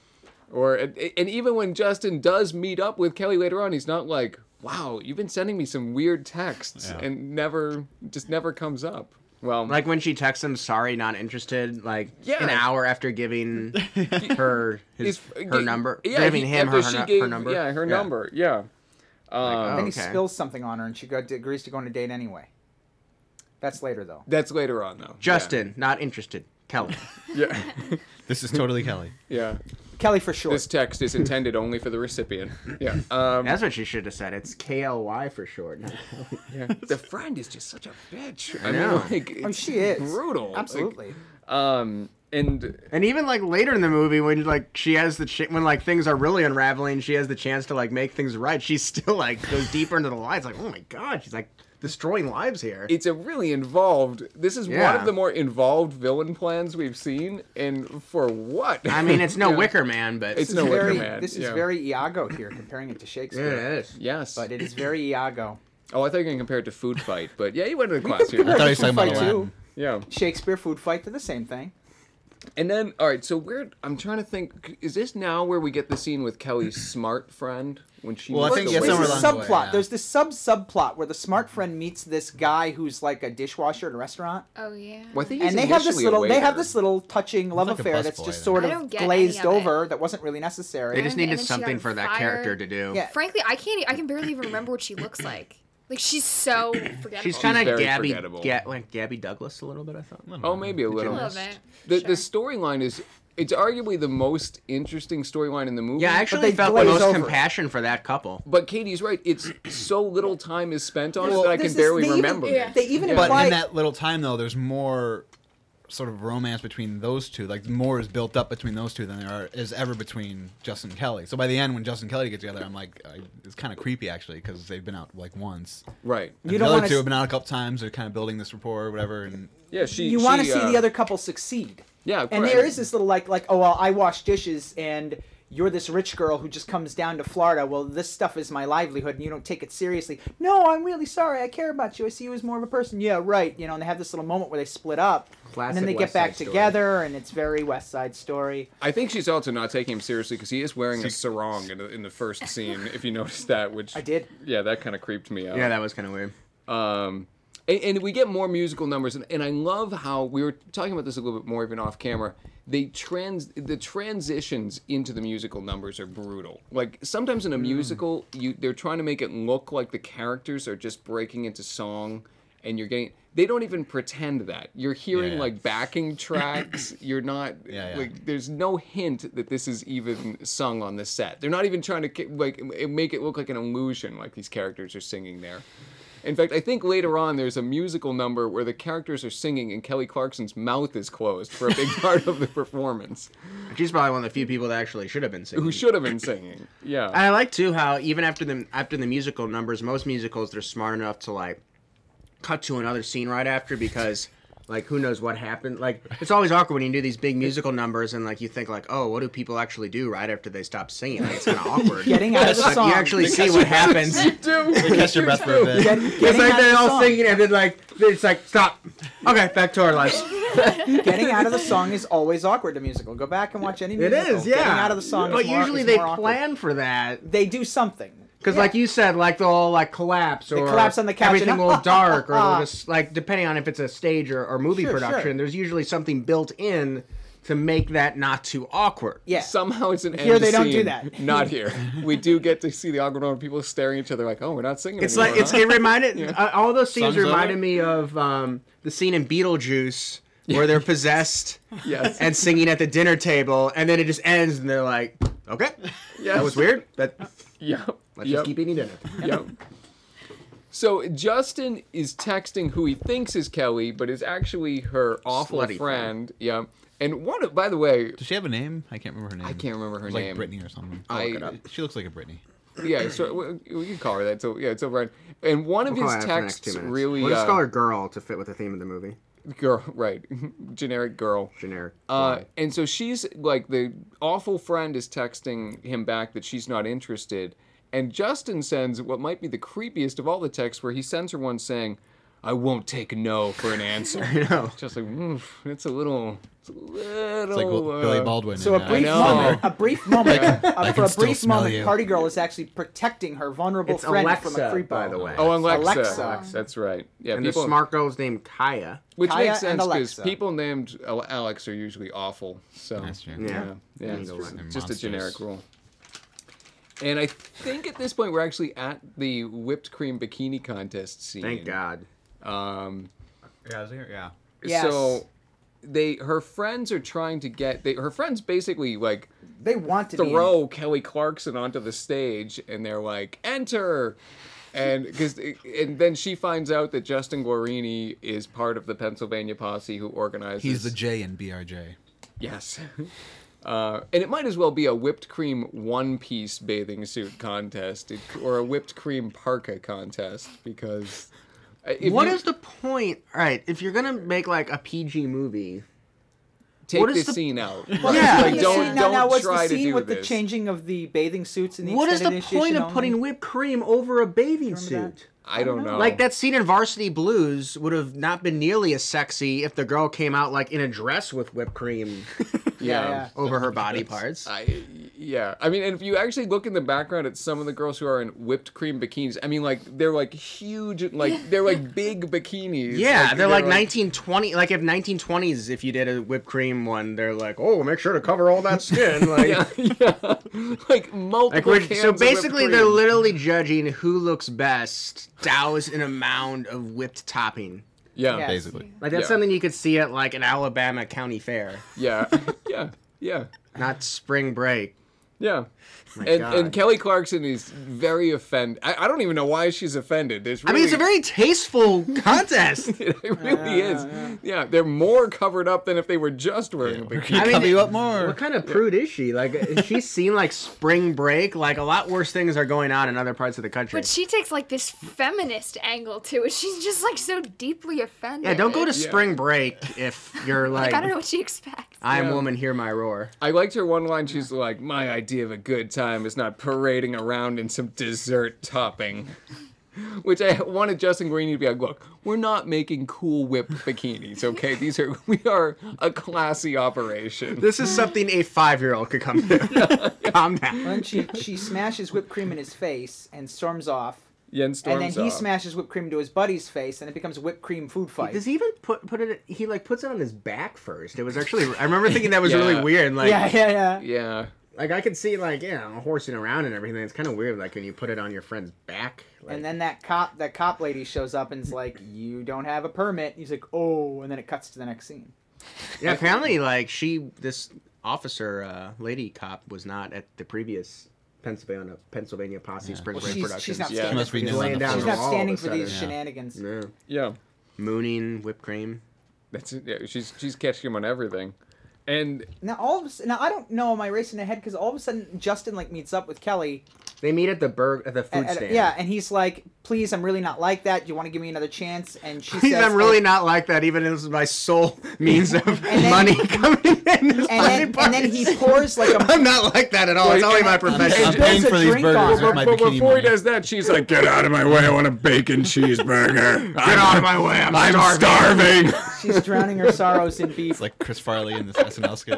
Or and, and even when Justin does meet up with Kelly later on, he's not like, "Wow, you've been sending me some weird texts," Yeah. and never just never comes up. Well, Like when she texts him, sorry, not interested, like Yeah. an hour after giving her his, He's- her gi- number. Yeah, giving he- him after her, she her, gave, her number. Yeah, her Yeah. number. Yeah. Um, Then he Okay. spills something on her and she got, agrees to go on a date anyway. That's later though. That's later on, though. Justin, not interested. Kelly. Yeah. This is totally Kelly. Yeah. Kelly for short. This text is intended only for the recipient. Yeah. Um, That's what she should have said. It's K L Y for short. yeah. The friend is just such a bitch. I, know. mean, like, Oh, it's she is brutal. Like, absolutely. um, and And even like later in the movie, when like she has the ch- when like things are really unraveling, she has the chance to like make things right. She's still like goes deeper into the lies. Like, oh my god, she's like destroying lives here. it's a really involved. This is one Yeah. of the more involved villain plans we've seen, and for what? I mean, it's no Yeah. Wicker Man, but It's This no is Wicker very, Man, This is yeah. very Iago here, comparing it to yeah, Shakespeare. it is. Yes. But it is very Iago. Oh, I thought you were going to compare it to Food Fight, but yeah, you went to the class compare here. I thought he was Food talking about Fight Aladdin. too. Yeah. Shakespeare, Food Fight, they're the same thing. And then, all right, so we're, I'm trying to think, is this now where we get the scene with Kelly's smart friend when she Well, I meets think the yeah, There's waiter? somewhere a along the way, subplot. yeah. There's this sub subplot where the smart friend meets this guy who's like a dishwasher at a restaurant, Oh yeah. Well, I think he's and they have this initially a little they have waiter. this little touching love like a affair that's busboy just then. sort I of don't get any glazed of it. over that wasn't really necessary. They just And- needed and then she something got for that fired. character to do. Yeah. Frankly, I can't. e- I can barely even remember what she looks like. Like she's so forgettable. She's kind of very Gabby, forgettable. Ga- like Gabby Douglas a little bit. I thought. Oh, maybe a a little. little bit. The, Sure. the storyline is, it's arguably the most interesting storyline in the movie. Yeah, I they actually felt the glaze most over it. compassion for that couple. But Katie's right. It's so little time is spent on Well, it that I this can is- barely they even- remember. yeah. They even Yeah. But imply in that little time, though, there's more sort of romance between those two. Like, more is built up between those two than there are, is ever between Justin and Kelly. So by the end, when Justin and Kelly get together, I'm like, I, it's kind of creepy, actually, because they've been out, like, once. Right. You And don't the other wanna two s- have been out a couple times. They're kind of building this rapport or whatever. And Yeah, she. you want to she, see uh, the other couple succeed. Yeah, And correct. there is this little like like oh well I wash dishes and you're this rich girl who just comes down to Florida. Well, this stuff is my livelihood, and you don't take it seriously. No, I'm really sorry. I care about you. I see you as more of a person. Yeah, right. You know, and they have this little moment where they split up, and Classic then they West get back Side Story. together, and it's very West Side Story. I think she's also not taking him seriously because he is wearing a sarong in the, in the first scene. If you noticed that, which I did. Yeah, that kind of creeped me out. Yeah, that was kind of weird. Um, and, and we get more musical numbers, and, and I love how we were talking about this a little bit more even off camera. They trans the transitions into the musical numbers are brutal. Like sometimes in a musical, you they're trying to make it look like the characters are just breaking into song, and you're getting. They don't even pretend that. You're hearing Yeah, yeah. like backing tracks. You're not Yeah, yeah. like. There's no hint that this is even sung on the set. They're not even trying to ki- like m- make it look like an illusion, like these characters are singing there. In fact, I think later on there's a musical number where the characters are singing and Kelly Clarkson's mouth is closed for a big part of the performance. She's probably one of the few people that actually should have been singing. Who should have been singing? Yeah. And I like too how even after the after the musical numbers, most musicals they're smart enough to like cut to another scene right after because like who knows what happened. Like it's always awkward when you do these big musical numbers and like you think like, oh, what do people actually do right after they stop singing? Like, it's kind of awkward. Getting out of the But song. you actually see what happens. do. they catch your breath for a bit. Get- It's getting like out of they're the all song. singing and then like it's like stop. Okay, back to our lives. Getting out of the song is always awkward to musical. Go back and watch any It musical. is, yeah. Getting out of the song But is more, usually is they more awkward. plan for that. They do something. Because, Yeah. like you said, like they'll all like collapse or collapse on the couch everything and- will dark, or they'll just like depending on if it's a stage or, or movie Sure, production. sure. There's usually something built in to make that not too awkward. Yeah. Somehow it's an Here end they don't do scene. that. Not here. We do get to see the awkward moment. People staring at each other like, oh, we're not singing It's anymore, like it's huh? it reminded uh, all those scenes Song's reminded over? me of um, the scene in Beetlejuice where they're possessed Yes. and singing at the dinner table, and then it just ends, and they're like, okay, Yes. that was weird, but Yep. let's Yep. just keep eating dinner. Yep. So Justin is texting who he thinks is Kelly, but is actually her awful Slutty friend. Yeah. And one, of- by the way, Does she have a name? I can't remember her name. I can't remember her It's name. like Brittany or something. I- look it up. She looks like a Brittany. Yeah, so we, we can call her that. So yeah, it's over. on- And one of We'll call his it after the next two texts minutes. really, We'll just uh, call her girl to fit with the theme of the movie. girl, right, generic girl. Generic. Uh, Why? and so she's like the awful friend is texting him back that she's not interested, and Justin sends what might be the creepiest of all the texts, where he sends her one saying, "I won't take a no for an answer." I know. Just like mm, it's a little, it's a little. It's like uh, Billy Baldwin. So in, a uh, brief know. moment, a brief moment, uh, I for can a still brief smell moment, you. Party Girl is actually protecting her vulnerable It's friend Alexa, from a creepo. by the way. Oh, Alexa. Alexa. That's right. Yeah, And people. the smart girl's named Kaya. Which Kaya makes and sense because Alexa. people named Al- Alex are usually awful. So That's true. Yeah. yeah, yeah, And it's the just, Alexa. just a Monsters. generic rule. And I think at this point we're actually at the whipped cream bikini contest scene. Thank God. Um, Yeah, is there? Yeah. Yes. So they her friends are trying to get they her friends basically like They want to be in it. throw Kelly Clarkson onto the stage, and they're like, enter. And because and then she finds out that Justin Guarini is part of the Pennsylvania posse who organizes. He's the J in B R J. Yes. Uh, and it might as well be a whipped cream one-piece bathing suit contest it, or a whipped cream parka contest because. If What you is the point? All right, if you're gonna make like a P G movie, take what is this the- scene out? Yeah. Like, Yeah, don't see, now, don't now what's try the to scene do with this. the changing of the bathing suits in the what is the extended point edition of putting only? whipped cream over a bathing Remember that? suit? I don't know. Like that scene in Varsity Blues would have not been nearly as sexy if the girl came out like in a dress with whipped cream Yeah, yeah. over her body parts. I, yeah, I mean, and if you actually look in the background at some of the girls who are in whipped cream bikinis, I mean, like they're like huge, like they're like big bikinis. Yeah, they're, like, nineteen twenty, like if nineteen twenties, if you did a whipped cream one, they're like, oh, make sure to cover all that skin. Like, Yeah, yeah, like multiple. like we're, cans so of whipped basically, they're cream. literally judging who looks best, doused in a mound of whipped topping. Yeah, Yeah. Basically. Like that's Yeah. something you could see at like an Alabama county fair, yeah, yeah, yeah. not spring break. Yeah. My And, God. and Kelly Clarkson is very offended. I, I don't even know why she's offended. There's I really, mean, it's a very tasteful contest. it really is. Yeah, they're more covered up than if they were just wearing a bikini. I mean, Cover you up more. What kind of prude is she? Like, is she seen like spring break? Like, a lot worse things are going on in other parts of the country. But she takes like this feminist angle to it. She's just like so deeply offended. Yeah, don't go to Yeah. spring break if you're like, Like I don't know what she expects. I'm Yeah. woman, hear my roar. I liked her one line. She's like, "My idea of a good time is not parading around in some dessert topping." Which I wanted Justin Guarini to be like, "Look, we're not making cool whipped bikinis, okay? These are we are a classy operation." This is something a five-year-old could come to. Calm down. Then she she smashes whipped cream in his face and storms off. Jens storms And then he off. smashes whipped cream into his buddy's face, and it becomes a whipped cream food fight. Does he even put put it? He like puts it on his back first. It was actually. I remember thinking that was Yeah. really weird. Like, yeah, yeah, yeah. Yeah. like I could see like you know horsing around and everything. It's kind of weird. Like when you put it on your friend's back. Like, And then that cop, that cop lady shows up and's like, "You don't have a permit." He's like, "Oh," and then it cuts to the next scene. yeah, apparently like she this officer uh, lady cop was not at the previous Pennsylvania Pennsylvania Posse Spring Well, Break she's, Productions. she's not Yeah. standing Must for be these. new on laying the down She's floor. the not wall standing all for of a these sudden. shenanigans. Yeah. Yeah. Mooning, whipped cream. That's it. Yeah, she's she's catching him on everything. And Now all of a sudden, now I don't know. Am I racing ahead? Because all of a sudden Justin like meets up with Kelly. They meet at the burg at the food and- and- stand. yeah, and he's like, "Please, I'm really not like that. Do you want to give me another chance?" And she Please, says, I'm really "Oh." not like that. Even if this is my sole means of then- money coming in. This And then, party and then he parties. pours like a I'm not like that at all. It's Wait, only and- my I'm, profession. I'm spills paying a for these drink on burgers her. with my but bikini before money. he does that, she's like, "Get out of my way! I want a bacon cheeseburger. Get out of my way. I'm, I'm starving. starving." she's drowning her sorrows in beef. It's like Chris Farley in this S N L skit.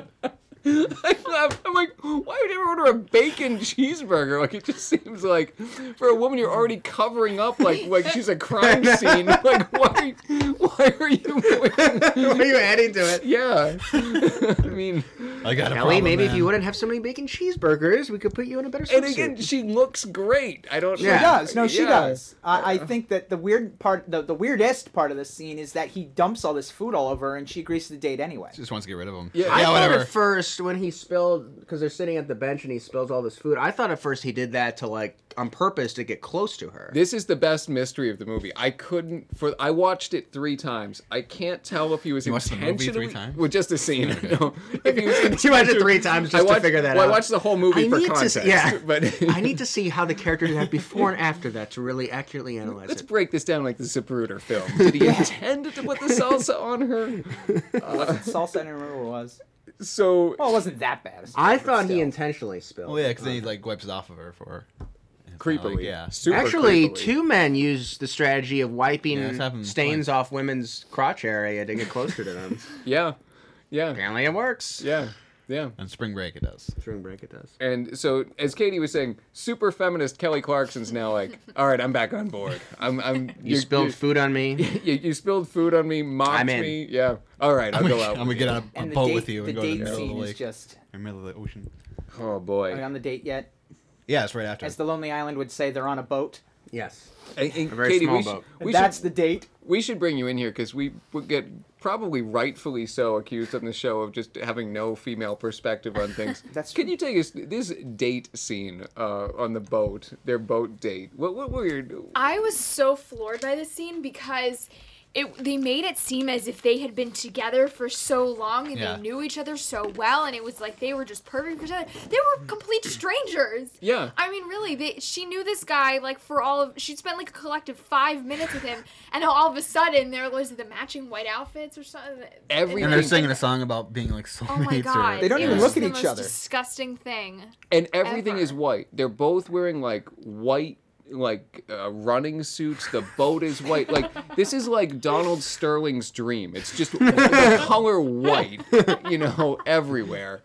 I laugh. I'm like, why would you ever order a bacon cheeseburger? Like, it just seems like for a woman you're already covering up like like she's a crime scene. Like, why why are you? What are you adding to it? Yeah, I mean, I got a Kelly, problem, maybe if man. you wouldn't have so many bacon cheeseburgers, we could put you in a better and swimsuit. again, she looks great. I don't. She Yeah. does. No, she Yeah. does. I, I think that the weird part, the, the weirdest part of the scene is that he dumps all this food all over her and she agrees to the date anyway. Just wants to get rid of him. Yeah. I yeah, thought whatever. at first when he spilled, because they're sitting at the bench and he spills all this food, I thought at first he did that to like on purpose to get close to her. This is the best mystery of the movie. I couldn't for I watched it three times. I can't tell if he was You watched the movie intentionally three times? well, just a scene. No, if he was You watched it three times just I watched, to figure that well, out. I watched the whole movie I for need to context. see- yeah. but I need to see how the characters have before and after that to really accurately analyze let's it. break this down like the Zapruder film. Did he intend to put the salsa on her? Was it salsa? I don't remember what it was. So Well, it wasn't that bad. I but thought he still. intentionally spilled. Oh yeah, because then he like wipes it off of her for her. It's not creepily, like, yeah. super Actually, creepily. two men use the strategy of wiping Yeah, it's happened stains twice. off women's crotch area to get closer to them. Yeah, yeah, Apparently, it works. yeah, yeah. On Spring Break it does. Spring break, it does. And so, as Katie was saying, super feminist Kelly Clarkson's now like, all right, I'm back on board. I'm, I'm. You spilled food on me. You, you spilled food on me, mocked I'm in. me. Yeah. All right, I'll I'm go gonna, out. I'm with gonna get you. on a, a And the boat date, with you the and go to the date middle of the scene is lake, just. in the middle of the ocean. Oh Are we boy. on the date yet? Yeah, it's right after. As the Lonely Island would say, they're on a boat. Yes. And, and A very Katie, small we, sh- boat. we That's should the date. we should bring you in here because we would get probably rightfully so accused on the show of just having no female perspective on things. That's Can true. you take us this date scene uh, on the boat, their boat date? What what were your I was so floored by this scene because it they made it seem as if they had been together for so long and Yeah. they knew each other so well, and it was like they were just perfect for each other. They were complete strangers. Yeah. I mean, really, they, she knew this guy like for all of. She'd spent like a collective five minutes with him, and all of a sudden there was the matching white outfits or something. Every- And they're singing a song about being like soulmates. Oh my god! Or, They don't it even was look just at the each most other. Disgusting thing. and everything Ever. is white. They're both wearing like white like uh, running suits. The boat is white. Like this is like Donald Sterling's dream. It's just the color white, you know, everywhere.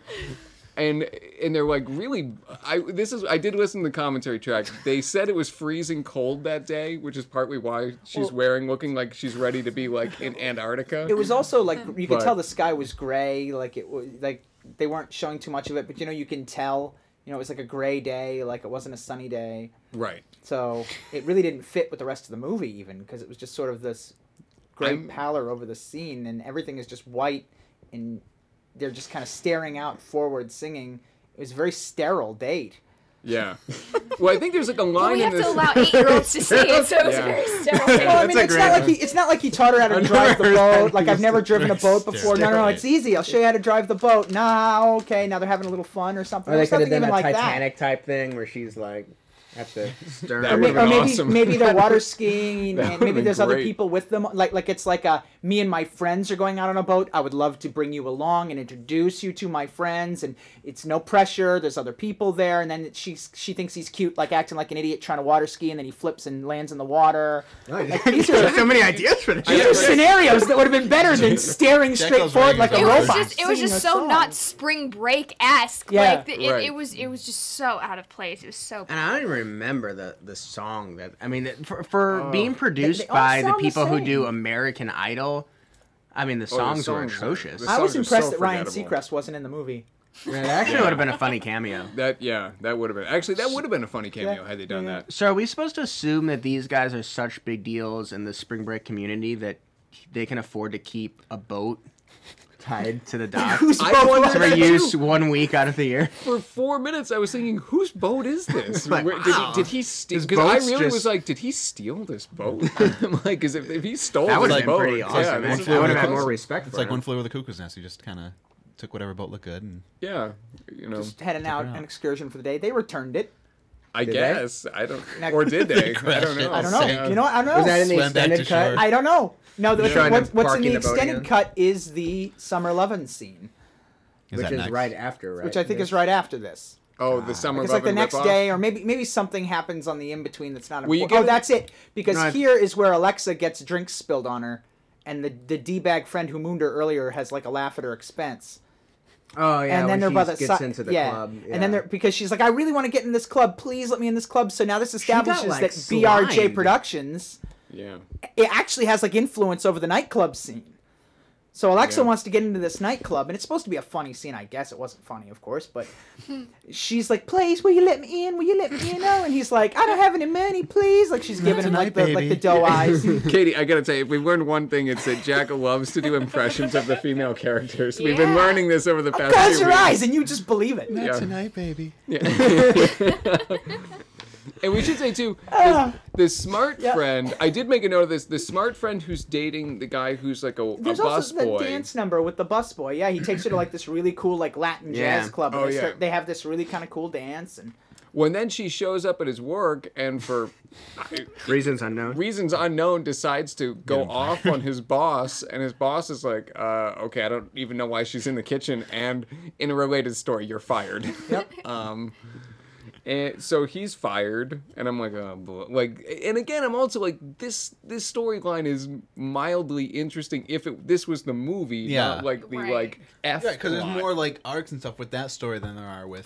And and they're like really. I this is I did listen to the commentary track. They said it was freezing cold that day, which is partly why she's Well- wearing looking like she's ready to be like in Antarctica. It was also like you could But- tell the sky was gray, like it was like they weren't showing too much of it, but you know you can tell, you know, it was like a gray day, like it wasn't a sunny day. right. So it really didn't fit with the rest of the movie even because it was just sort of this gray I'm- pallor over the scene and everything is just white and they're just kind of staring out forward singing. It was a very sterile date. Yeah. Well, I think there's like a Well, line we in have this. to allow eight-year-olds to see it, so it was Yeah. very sterile. Well, I That's mean, a it's great not like one. he it's not like he taught her how to I've drive the never heard boat. that Like I've never driven a boat before. No, no, no, Sterile. it's easy. I'll show you how to drive the boat. Nah, okay. Now they're having a little fun or something. Or they There's could have nothing done even that like Titanic type thing where she's like at the stern. That Or, may, would've or been maybe awesome. maybe they're water skiing That and would've maybe been there's other great. people with them. Like like it's like a me and my friends are going out on a boat. I would love to bring you along and introduce you to my friends. And it's no pressure. There's other people there. And then she she thinks he's cute, like acting like an idiot trying to water ski, and then he flips and lands in the water. Like, these are There's so many ideas for this. these are scenarios that would have been better than staring straight goes forward right like a into It was robot. just it was singing just a so song. not spring break esque. Yeah. Like the, it, Right. it was it was just so out of place. It was so And I don't even remember the, the song that I mean for, for being They- produced they all by the sound the people who same. do American Idol. I mean the the songs were songs are- atrocious. the I was songs are impressed so that Ryan forgettable. Seacrest wasn't in the movie. Yeah, that actually would have been a funny cameo. That yeah, that would have been actually that would have been a funny cameo Yeah, had they done yeah. that. So are we supposed to assume that these guys are such big deals in the spring break community that they can afford to keep a boat tied to the dock Who's I both wondered for that use too. one week out of the year? For four minutes, I was thinking, whose boat is this? Like, Where- did, he, wow. did he steal? His Because I boat's really just- was like, did he steal this boat? I'm like, because if, if he stole That this would have been boat, pretty yeah, awesome. this actually. is I would have really had more awesome. respect It's for like him. One Flew Over the Cuckoo's Nest. You just kind of took whatever boat looked good and Yeah, you know, just heading out out. an excursion for the day. They returned it. I Did they? guess I don't, Now- or did they? I don't know. I don't know. Yeah. You know what? I don't know. Was that in the Swam back extended to cut? shore. I don't know. No, the, Showing what, them what's in parking the the boat extended again? cut is the Summer Lovin' scene, is Which that is next? right after, right? which I think This- is right after this. Oh, the summer It's love like the and next ripoff? day, or maybe maybe something happens on the in between that's not Well, you important. Oh, get- that's it. Because No, I- here is where Alexa gets drinks spilled on her, and the the d bag friend who mooned her earlier has like a laugh at her expense. Oh yeah, and then when they're she by the gets si- into the yeah. club. Yeah. And then they're because she's like, I really want to get in this club. Please let me in this club. So now this got, establishes like, that B R J slimed. Productions Yeah. it actually has like influence over the nightclub scene. So Alexa Yeah. wants to get into this nightclub, and it's supposed to be a funny scene. I guess it wasn't funny, of course, but she's like, "Please, will you let me in? Will you let me in?" Oh, and he's like, "I don't have any money, please." Like she's giving him like tonight, the like the baby. doe eyes. Katie, I gotta tell you, if we've learned one thing, it's that Jack loves to do impressions of the female characters. We've been Yeah. learning this over the past Close few your weeks. eyes, and you just believe it. Yeah. tonight, baby. And we should say too, Ah. the, the smart Yeah. friend. I did make a note of this. The smart friend who's dating the guy who's like a, a There's bus also the boy. dance number with the bus boy. Yeah, he takes her to like this really cool like Latin Yeah. jazz club. And Oh, they, yeah. start, they have this really kind of cool dance, and When then she shows up at his work and for reasons unknown. reasons unknown decides to go off on his boss, and his boss is like, uh, okay, I don't even know why she's in the kitchen. And in a related story, you're fired. Yep. um, and so he's fired, and I'm like, oh, boy. Like, and again, I'm also like, this this storyline is mildly interesting if it this was the movie, Yeah. not like the Right. like F. Yeah, because there's plot. more like arcs and stuff with that story than there are with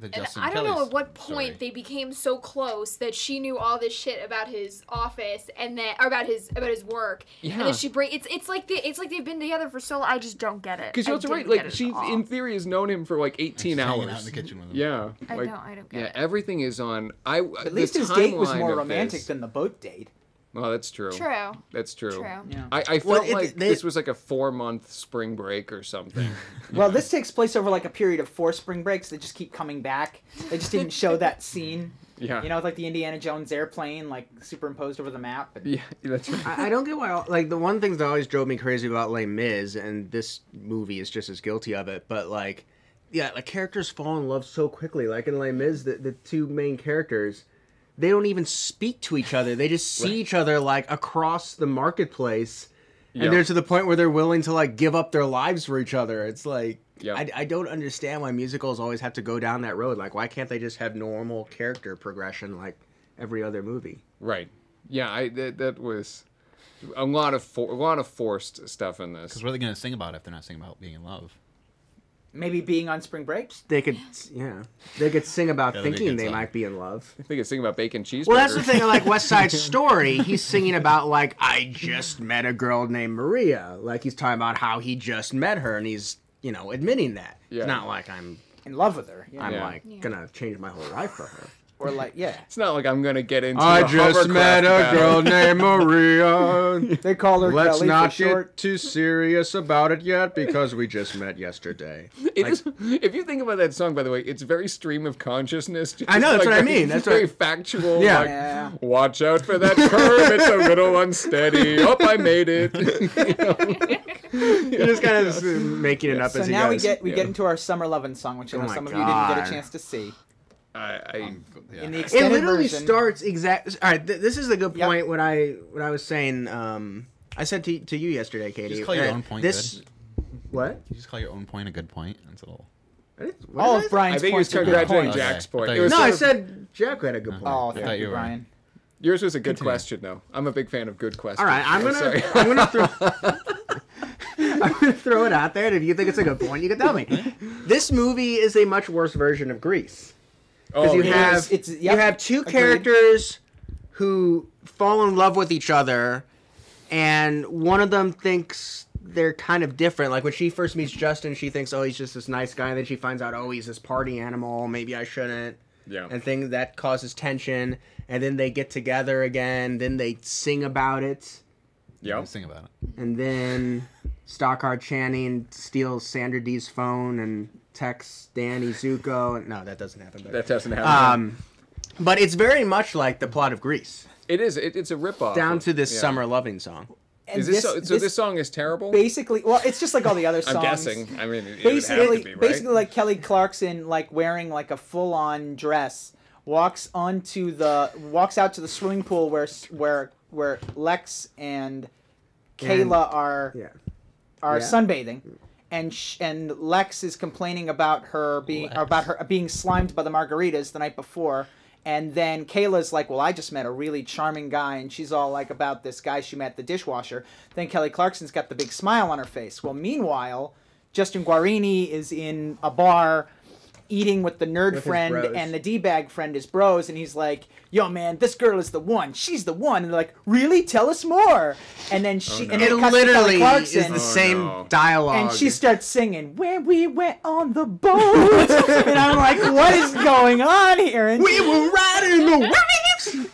the And Justin I don't know Kelly's at what point story. they became so close that she knew all this shit about his office and then or about his about his work. And Yeah. then she bring it's it's like they, it's like they've been together for so long. I just don't get it. Because you I also right, didn't like get it she at all. in theory has known him for like eighteen Just hours. hanging out in the kitchen with him. Yeah, I like, don't I don't get yeah, it. everything is on. I At least his date was more romantic than the boat date. Well, that's true. True. That's true. True. Yeah. I, I Well, felt it- like they- this was like a four month spring break or something. Well, this takes place over like a period of four spring breaks. They just keep coming back. They just didn't show that scene. Yeah. You know, like the Indiana Jones airplane, like superimposed over the map. And Yeah, that's right. I, I don't get why. all- Like the one thing that always drove me crazy about Les Mis, and this movie is just as guilty of it. But like, yeah, like characters fall in love so quickly. Like in Les Mis, the the two main characters, they don't even speak to each other. They just see each other like across the marketplace, Yep. and they're to the point where they're willing to like give up their lives for each other. It's like. Yep. I, I don't understand why musicals always have to go down that road. Like, why can't they just have normal character progression like every other movie? Right. Yeah, I that, that was a lot of for, a lot of forced stuff in this. Because what are they going to sing about if they're not singing about being in love? maybe being on spring break. They could, yeah, they could sing about That'd be a thinking good they song. might be in love. I think it's singing about bacon cheeseburgers. Well, that's the thing. Like West Side Story, he's singing about like I just met a girl named Maria. Like he's talking about how he just met her, and he's you know admitting that. Yeah. It's not like I'm In love with her. you know? I'm Yeah. like Yeah. gonna change my whole life for her. Or like, yeah. It's not like I'm gonna get into. I a just met a hovercraft girl battle. named Maria. They call her Let's Kelly not for short. get too serious about it yet because we just met yesterday. It is, if you think about that song, by the way, it's very stream of consciousness. Just I know, that's like what I very- mean, that's very what- factual. Yeah. Like, Yeah. watch out for that curve. It's a little unsteady. Oh, I made it. You're just kind of making it up So as he now we goes. get we Yeah. get into our summer lovin' song, which I Oh know my some of you didn't get God. a chance to see. I, I Yeah. In the It extended literally version, starts exact. All right, th- this is a good Yep. point. When I when I was saying, um, I said to, to you yesterday, Katie. Just call your uh, own point This what? You just call your own point a good point. That's all. I didn't- what all did I of say? Brian's I think he was points are good congratulating points. Okay. Jack's I point. thought It you was No, sort I of- said Jack had a good point. Oh, I thank thought you, you were- Brian. yours was a good Continue. question, though. I'm a big fan of good questions. All right, I'm gonna sorry. I'm gonna throw I'm gonna throw it out there, and if you think it's a good point, you can tell me. This movie is a much worse version of Grease. Because Oh, you yeah. have is. It's- you yep, have two agreed. characters who fall in love with each other, and one of them thinks they're kind of different. Like when she first meets Justin, she thinks, "Oh, he's just this nice guy," and then she finds out, "Oh, he's this party animal. Maybe I shouldn't." Yeah. And things that causes tension, and then they get together again. Then they sing about it, Yep. Sing about it. and then Stockard Channing steals Sandra Dee's phone and texts Danny Zuko. No, that doesn't happen. But, That doesn't happen. um, but it's very much like the plot of Grease, it is. It, it's a ripoff. down of- to this yeah. summer loving song. And Is this, so, so? This song is terrible. basically, well, it's just like all the other songs. I'm guessing. I mean, it, it would Basically, have to be, right? basically like Kelly Clarkson, like wearing like a full-on dress, walks onto the walks out to the swimming pool where where where Lex and Kayla are Yeah. are Yeah. sunbathing, and sh- and Lex is complaining about her being Lex. about her being slimed by the margaritas the night before, and then Kayla's like, "Well, I just met a really charming guy," and she's all like about this guy she met at the dishwasher. Then Kelly Clarkson's got the big smile on her face. Well, meanwhile, Justin Guarini is in a bar eating with the nerd With his friend, bros. and the D-bag friend is bros, and he's like, "Yo, man, this girl is the one. She's the one." And they're like, "Really? Tell us more." And then she, no. and It then it cuts to Kelly literally Clarkson, is the Oh, same no. dialogue. and she starts singing, "When we went on the boat," and I'm like, "What is going on here?" And, We were riding the waves.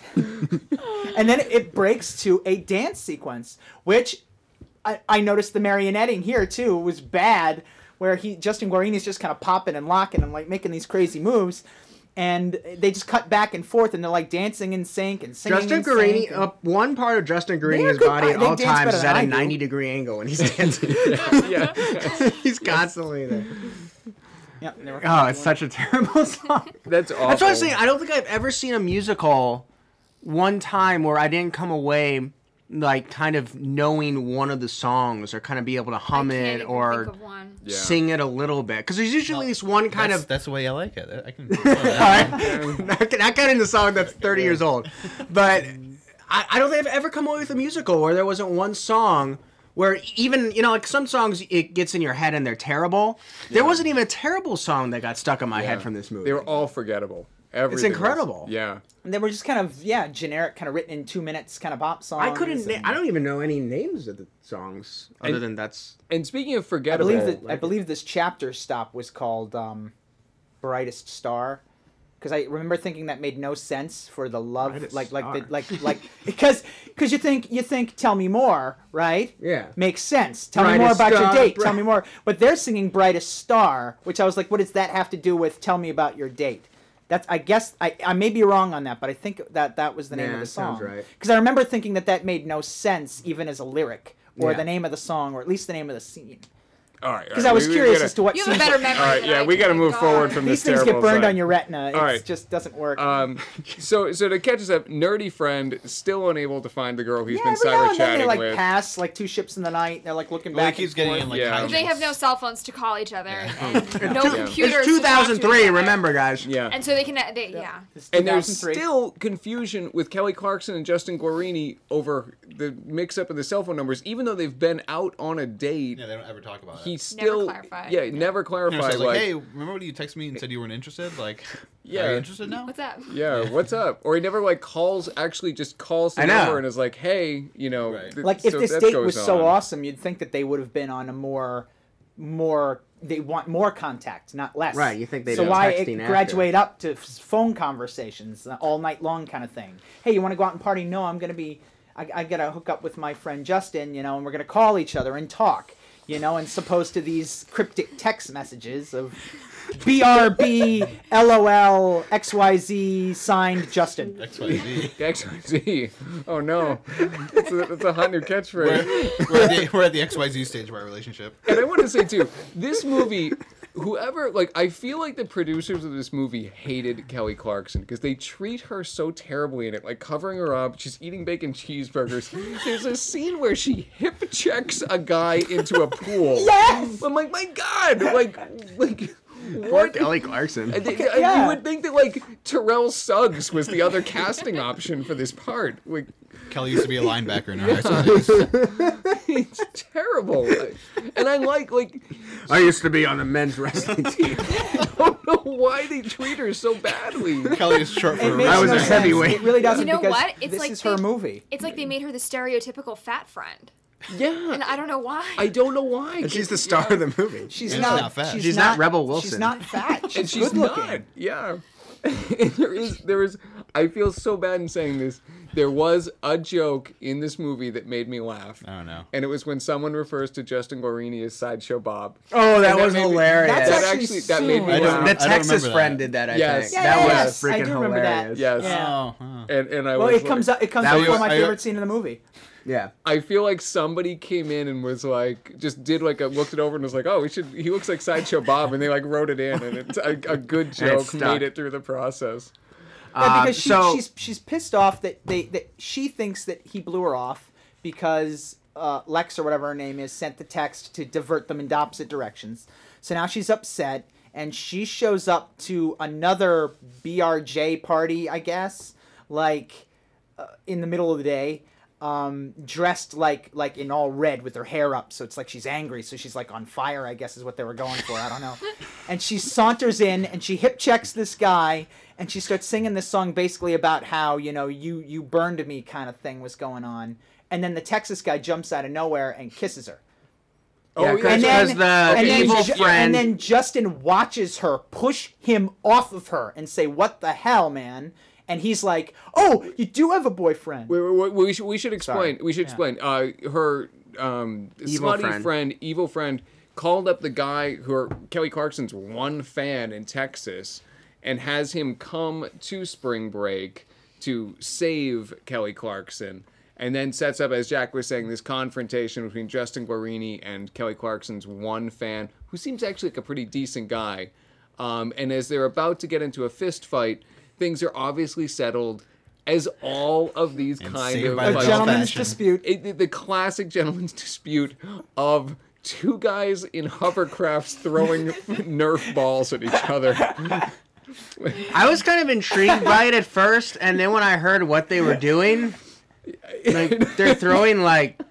and then it breaks to a dance sequence, which I, I noticed the marionetting here too was bad, where he Justin Guarini's just kind of popping and locking and like making these crazy moves, and they just cut back and forth, and they're like dancing in sync and singing Justin in sync. Guarini, and- up one part of Justin They're Guarini's good body bi- at they all dance times better is than at I a do. ninety degree angle when he's dancing. yeah. He's constantly there. yeah, they were- Oh, it's such a terrible song. That's awful. That's what I'm saying. I don't think I've ever seen a musical one time where I didn't come away like kind of knowing one of the songs or kind of be able to I hum can't it even or think of one. Yeah. sing it a little bit. Because there's usually at least one kind that's, of. That's the way I like it. I can. All right. not, not counting the song that's thirty years old. But I, I don't think I've ever come away with a musical where there wasn't one song where even you know like some songs it gets in your head and they're terrible. There wasn't even a terrible song that got stuck in my Yeah. head from this movie. They were all forgettable. Everything was- incredible. yeah. And they were just kind of yeah, generic, kind of written in two minutes, kind of pop songs. I couldn't. Na- and- I don't even know any names of the songs other And- than that's. And speaking of I forgettable, believe that I like it. believe this chapter stop was called um, "Brightest Star," because I remember thinking that made no sense for the love, Brightest like like Star. the, like like because because you think you think "Tell Me More," right? Yeah. Makes sense. Tell me more Brightest about your star, date. bri- Tell me more. But they're singing "Brightest Star," which I was like, what does that have to do with "Tell me about your date"? That's I guess I, I may be wrong on that, but I think that that was the name Yeah, of the sounds song. right. Because I remember thinking that that made no sense even as a lyric or Yeah. the name of the song or at least the name of the scene. all right, Because I was curious as to what You have a scenes- better memory. All right, than yeah, I we do, got to move God. forward from These this things get terrible burned side. on your retina. It right. just doesn't work. Um, so so to catch us up, nerdy friend still unable to find the girl he's yeah, been every now cyber and then they chatting like with. pass like two ships in the night. They're like looking Well, he back. keeps and getting forth. in like Yeah. hijinks. They have no cell phones to call each other, and no Yeah. computers. It's to two talk to thousand each three. other. Remember, guys. Yeah. And so they can, they, yeah. This is And there's two thousand three. still confusion with Kelly Clarkson and Justin Guarini over the mix-up of the cell phone numbers, even though they've been out on a date. Yeah, they don't ever talk about He it. still, clarified. yeah, never You know, clarified. so it's like, like, hey, remember when you texted me and said you weren't interested? Like, Yeah. are you interested now? What's up? yeah, what's up? Or he never like calls, actually just calls the I know. number and is like, hey, you know, Right. th- Like if so this that date goes was so on. awesome, you'd think that they would have been on a more, more. They want more contact, not less. Right, you think they'd So be why texting it after. graduate up to f- phone conversations uh, all night long, kind of thing? Hey, you want to go out and party? No, I'm gonna be. I, I gotta hook up with my friend Justin, you know, and we're gonna call each other and talk, you know, and opposed to these cryptic text messages of B R B L O L X Y Z signed Justin. X Y Z. X Y Z. Oh no, it's a, it's a hot new catchphrase. we're, at the, we're at the X Y Z stage of our relationship. And I want to say too, this movie, whoever like, I feel like the producers of this movie hated Kelly Clarkson because they treat her so terribly in it, like covering her up. She's eating bacon cheeseburgers. There's a scene where she hip checks a guy into a pool. Yes! I'm like, my God, like, like. Poor What? Kelly Clarkson. I think, Okay, I- yeah. You would think that like Terrell Suggs was the other casting option for this part. Like, Kelly used to be a linebacker in our high school days. it's terrible. And I like like I used to be on the men's wrestling team. I don't know why they treat her so badly. Kelly is short for It makes I was no a sense. heavyweight. It really doesn't You know because what? It's this like is her they- movie. It's like they made her the stereotypical fat friend, Yeah. and I don't know why. I don't know why. And she's the star of the movie. She's And not, she's not fat. She's, She's not, not Rebel She's Wilson. not fat. She's, and she's good looking. not. Yeah. And there is there is I feel so bad in saying this. There was a joke in this movie that made me laugh. I don't know. And it was when someone refers to Justin Guarini as Sideshow Bob. Oh, that And that was made me- hilarious. That's That actually actually that made me I don't- laugh. the I don't Texas remember friend that. did that, I Yes. think. Yeah, that yeah, was yes. I freaking do remember that. hilarious. Yes. Yeah. Oh, oh. And and I Well, was it comes like, up. It comes That before was- my I- favorite scene in the movie. Yeah. I feel like somebody came in and was like, just did like a looked it over and was like, oh, we should. He looks like Sideshow Bob, and they like wrote it in, and it's a, a good joke stuck. made it through the process. Yeah, Um, because she, so- she's she's pissed off that they that she thinks that he blew her off because uh, Lex or whatever her name is sent the text to divert them in opposite directions. So now she's upset, and she shows up to another B R J party, I guess, like uh, in the middle of the day. Um, dressed like like in all red with her hair up, so it's like she's angry. So she's like on fire, I guess is what they were going for. I don't know. And she saunters in and she hip checks this guy, and she starts singing this song basically about how you know you you burned me kind of thing was going on. And then the Texas guy jumps out of nowhere and kisses her. Oh, Yeah, yeah. because And then, the and, then, evil Ju- friend. and then Justin watches her push him off of her and say, "What the hell, man?" And he's like, "Oh, you do have a boyfriend." Wait, wait, wait, we should we should explain. Sorry. We should Yeah. explain. Uh, her um, Evil slutty friend. friend. evil friend, called up the guy who are Kelly Clarkson's one fan in Texas, and has him come to spring break to save Kelly Clarkson, and then sets up, as Jack was saying, this confrontation between Justin Guarini and Kelly Clarkson's one fan, who seems actually like a pretty decent guy. Um, and as they're about to get into a fist fight, things are obviously settled, as all of these And kind saved of by a the like, bell gentleman's fashion. dispute. it, the, the classic gentleman's dispute of two guys in hovercrafts throwing Nerf balls at each other. I was kind of intrigued by it at first, and then when I heard what they were doing, like they're throwing like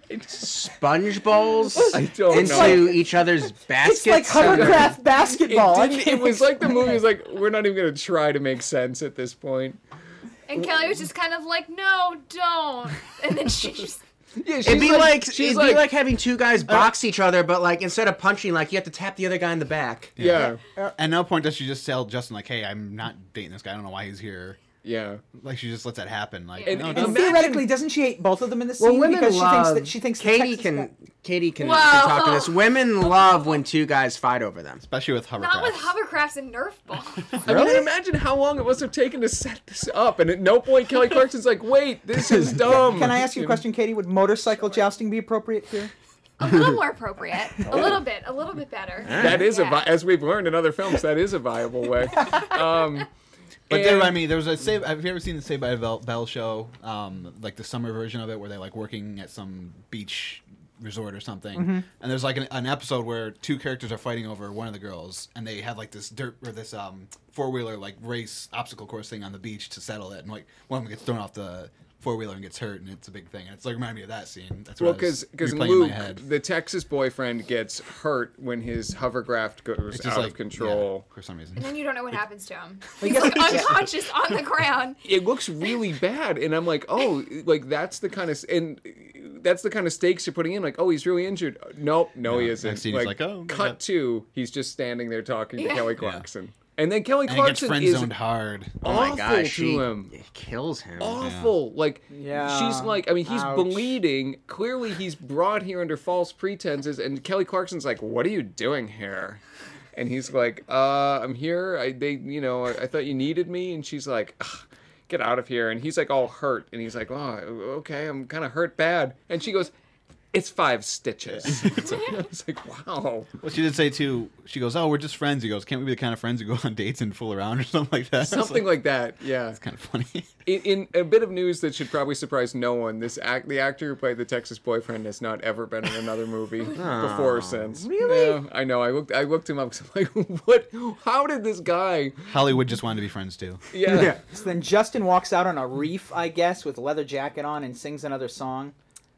sponge bowls I don't into know. each other's baskets. It's like hovercraft basketball. I It, didn't, can't it was like the explain movie was like, we're not even gonna try to make sense at this point. And Kelly was just kind of like, no, don't. And then she just. Yeah, she's It'd be like, she's it'd like, be like having two guys box each other, but like instead of punching, like you have to tap the other guy in the back. yeah, At no point does she just tell Justin like, "Hey, I'm not dating this guy. I don't know why he's here." yeah. Like she just lets that happen. Like, And- no, and don't- And Imagine- theoretically, doesn't she hate both of them in the Well, scene women because she love. thinks that she thinks the Katie Texas can. guy- Katie can, Whoa. can talk to this. Women love when two guys fight over them. especially with hovercraft. Not with hovercrafts and Nerf balls. I mean, imagine how long it must have taken to set this up, and at no point Kelly Clarkson's like, "Wait, this is dumb." Can I ask you a question, Katie? Would motorcycle jousting be appropriate here? A little more appropriate. A little bit. A little bit better. That is a, Yeah. vi- as we've learned in other films, that is a viable way. Um, But and- there, I mean, there was a save. Have you ever seen the Saved by the Bell, Bell show? Um, like the summer version of it, where they're like working at some beach resort or something. Mm-hmm. And there's like an, an episode where two characters are fighting over one of the girls, and they have like this dirt or this um four wheeler like race obstacle course thing on the beach to settle it. And like one of them gets thrown off the four wheeler and gets hurt, and it's a big thing. And it's like reminded me of that scene. That's well, what I was because replaying in Luke, my head. the Texas boyfriend, gets hurt when his hovercraft goes It's just out like of control. yeah, for some reason. And then you don't know what happens to him. Well, He's you like guys- unconscious on the ground. It looks really bad, and I'm like, oh, like that's the kind of and that's the kind of stakes you're putting in. Like, oh, he's really injured. Nope, no, he No, isn't. next scene he's like, oh, cut yeah. to he's just standing there talking to Yeah. Kelly Clarkson, and then Kelly And he gets Clarkson friend is zoned hard. Oh my awful gosh, to she him. it kills him. Awful. Like Yeah. she's like I mean he's Ouch. bleeding. Clearly he's brought here under false pretenses and Kelly Clarkson's like, "What are you doing here?" And he's like, "Uh, I'm here. I they you know, I, I thought you needed me." And she's like, "Ugh, get out of here." And he's like all hurt and he's like, "Oh, okay, I'm kind of hurt bad." And she goes, "It's five stitches." It's like, "Wow." Well, she did say too. She goes, "Oh, we're just friends." He goes, "Can't we be the kind of friends who go on dates and fool around or something like that?" Something like that. Yeah. It's kind of funny. In, in a bit of news that should probably surprise no one, this act, the actor who played the Texas boyfriend has not ever been in another movie before or since. Really? Yeah, I know. I looked. I looked him up. 'Cause I'm like, what? How did this guy? Hollywood just wanted to be friends too. Yeah. Yeah. So then Justin walks out on a reef, I guess, with a leather jacket on and sings another song.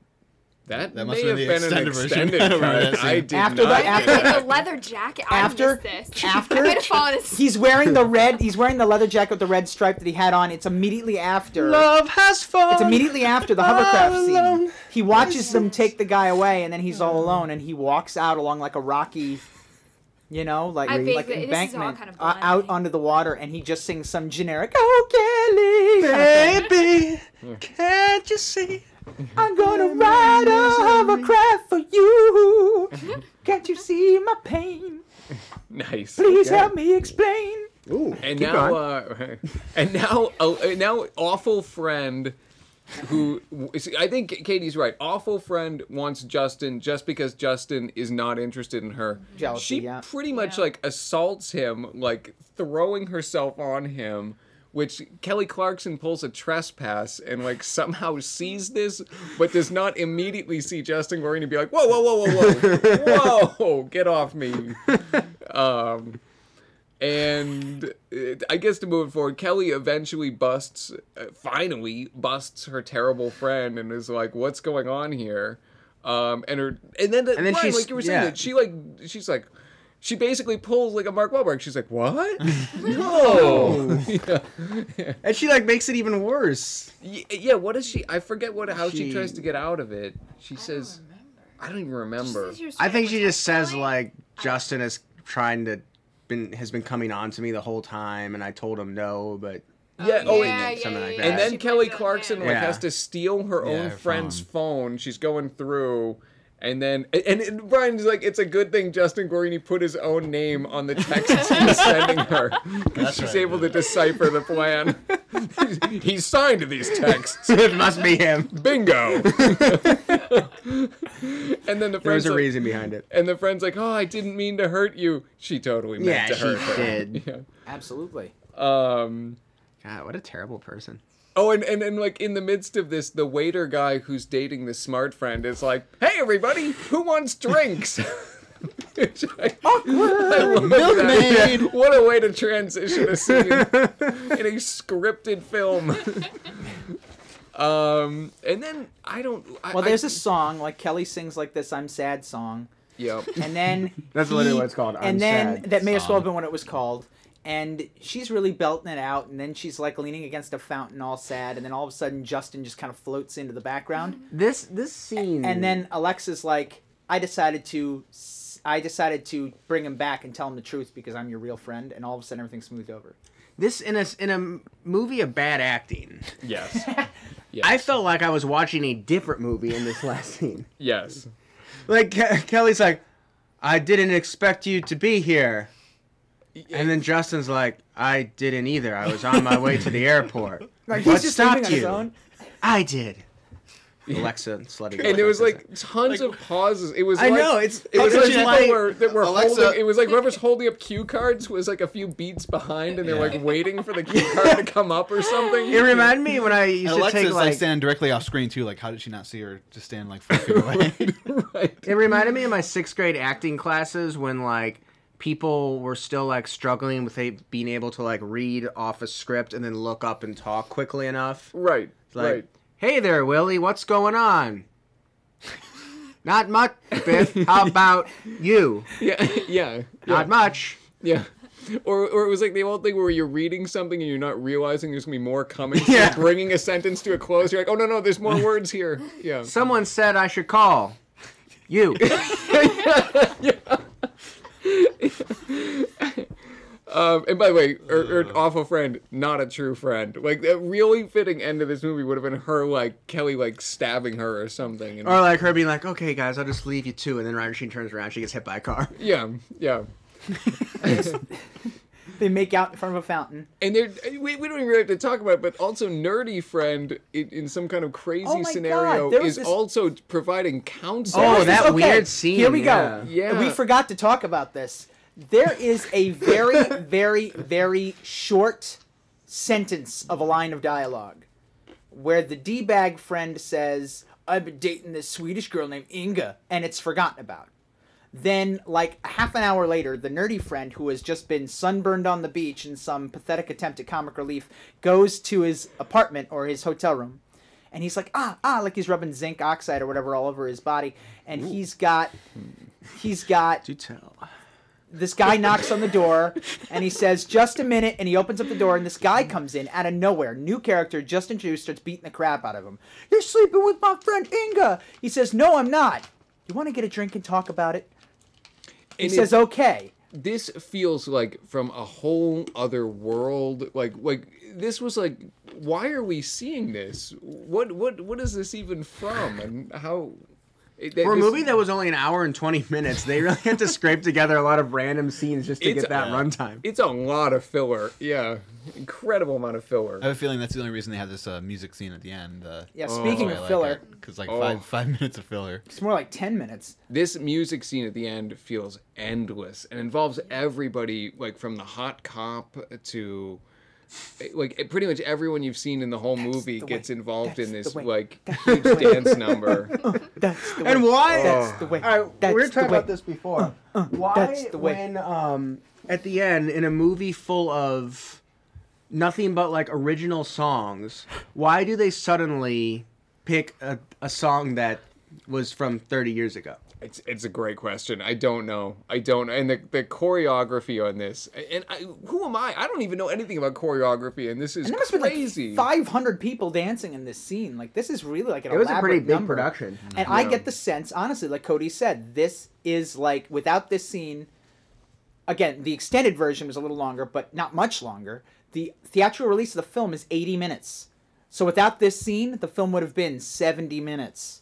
That, That must may have have been been the an extended version. extended I don't remember cut. that I scene. did After not the- get after that. The leather jacket. I After- missed this. after- I might have fallen asleep. He's wearing the red. He's wearing the leather jacket with the red stripe that he had on. It's immediately after. Love has fun. It's immediately after the hovercraft All scene. alone. He watches them take the guy away, and then he's all alone, and he walks out along like a rocky, you know, like, I like vaguely- this is all embankment kind of uh, blending. out onto the water, and he just sings some generic "Oh Kelly," kind of thing. Baby, can't you see? I'm gonna ride a hovercraft for you. Can't you see my pain? Nice. Please Okay. help me explain. Ooh, And keep now, going. uh, and now, uh, now, awful friend, who see, I think Katie's right. Awful friend wants Justin just because Justin is not interested in her. Jealousy, She yeah. pretty much Yeah. like assaults him, like throwing herself on him. Which Kelly Clarkson pulls a trespass and like somehow sees this, but does not immediately see Justin Guarini be like, whoa, whoa, whoa, whoa, whoa, whoa, get off me. Um, and it, I guess to move it forward, Kelly eventually busts, uh, finally busts her terrible friend and is like, "What's going on here?" Um, and her, and then, the, And then Ryan, she's- like you were saying, yeah. that she like, she's like, she basically pulls like a Mark Wahlberg. She's like, "What? No." yeah. And she like makes it even worse. Y- yeah. What is she? I forget what how she, She- tries to get out of it. She says, "I don't even remember." I think she just says like Justin is trying to been has been coming on to me the whole time, and I told him no, but Yeah. Oh, yeah, and, yeah, something yeah, like yeah. that. And then She Kelly blames it on Clarkson him. like Yeah. has to steal her Yeah, own her friend's phone. phone. She's going through, and then and, and Brian's like, it's a good thing Justin Guarini put his own name on the texts he was sending her. 'Cause That's she's right, able yeah. to decipher the plan. he's, he's signed these texts. it must be him. Bingo. and then the There was friend's a like, reason behind it. and the friend's like, "Oh, I didn't mean to hurt you." She totally meant Yeah, to she hurt her. did. Yeah. Absolutely. Um. God, what a terrible person. Oh, and, and, and like in the midst of this, the waiter guy who's dating the smart friend is like, "Hey, everybody, who wants drinks?" Which I- I love that. Milkmaid. What a way to transition a scene in a scripted film. Um, and then I don't. I, Well, there's I, a song like Kelly sings like this "I'm Sad" song, Yeah. and then That's he- literally what it's called, I'm And then Sad that may as well have song. been what it was called. And she's really belting it out, and then she's like leaning against a fountain, all sad, and then all of a sudden Justin just kind of floats into the background, This this scene. and then Alexa's like, "I decided to, I decided to bring him back and tell him the truth because I'm your real friend," and all of a sudden everything smoothed over. this in a in a movie of bad acting. Yes. Yes. I felt like I was watching a different movie in this last scene. Yes. Like Ke- Kelly's like, I didn't expect you to be here. And then Justin's like, I didn't either. I was on my way to the airport. Like, What he's just leaving stopped on his you? own. I did. Alexa slutty. And there was like tons of pauses. It was I like, know, it's- it was it's like people like- were that were Alexa- holding. It was like whoever's holding up cue cards was like a few beats behind, and they're like waiting for the cue card to come up or something. It reminded me when I used And to Alexa's take like like. standing directly off screen too. Like, how did she not see her just stand like four feet away? Right. It reminded me of my sixth grade acting classes when like people were still like struggling with a, being able to like read off a script and then look up and talk quickly enough. Right. Like, right. hey there, Willie, what's going on? Not much, Biff. How about you? Yeah. Yeah. Yeah. Not much. Yeah. Or, or it was like the old thing where you're reading something and you're not realizing there's gonna be more coming. So Yeah. you're bringing a sentence to a close. You're like, oh no no, there's more words here. Yeah. Someone said I should call you. Um, and by the way, her, her awful friend, not a true friend. Like a really fitting end of this movie would have been her like Kelly like stabbing her or something. And, Or like her being like, okay, guys, I'll just leave you too. And then right when she turns around, she gets hit by a car. yeah, yeah. They make out in front of a fountain. And they're we, we don't even really have to talk about it, but also nerdy friend in, in some kind of crazy Oh my scenario God, there was is this- also providing counsel. Oh, This that is- weird scene, Here we yeah. go. Yeah. We forgot to talk about this. There is a very, very, very short sentence of a line of dialogue where the D-bag friend says, I've been dating this Swedish girl named Inga, and it's forgotten about. Then, like, half an hour later, the nerdy friend who has just been sunburned on the beach in some pathetic attempt at comic relief goes to his apartment or his hotel room. And he's like, ah, ah, like he's rubbing zinc oxide or whatever all over his body. And he's got, he's got, Do tell. this guy knocks on the door and he says, just a minute. And he opens up the door and this guy comes in out of nowhere. New character, just introduced, starts beating the crap out of him. You're sleeping with my friend Inga. He says, no, I'm not. You want to get a drink and talk about it? He And says, it- okay. This feels like from a whole other world. Like like this was like, why are we seeing this? What what what is this even from? And how? It, For a this- movie that was only an hour and twenty minutes, they really had to scrape together a lot of random scenes just to It's- get that yeah. runtime. It's a lot of filler. Yeah, incredible amount of filler. I have a feeling that's the only reason they have this uh, music scene at the end. Uh, Yeah, Oh. speaking that's of why I filler, like because like Oh. five five minutes of filler. it's more like ten minutes. This music scene at the end feels endless and involves everybody, like from the hot cop to like pretty much everyone you've seen in the whole movie the gets way. involved in That's this the way. like huge dance number. That's the way. And why? That's the way. All right, That's we were the talking way. about this before. Why, that's the way. when um, at the end in a movie full of nothing but like original songs, why do they suddenly pick a, a song that was from thirty years ago? It's it's a great question. I don't know. I don't. And the the choreography on this. And I, who am I? I don't even know anything about choreography. And this is And there must have been crazy. like five hundred people dancing in this scene. Like, this is really like an It was a elaborate pretty big number. production. And I Yeah. get the sense, honestly, like Cody said, this is like, without this scene, again, the extended version was a little longer, but not much longer. The theatrical release of the film is eighty minutes. So without this scene, the film would have been seventy minutes.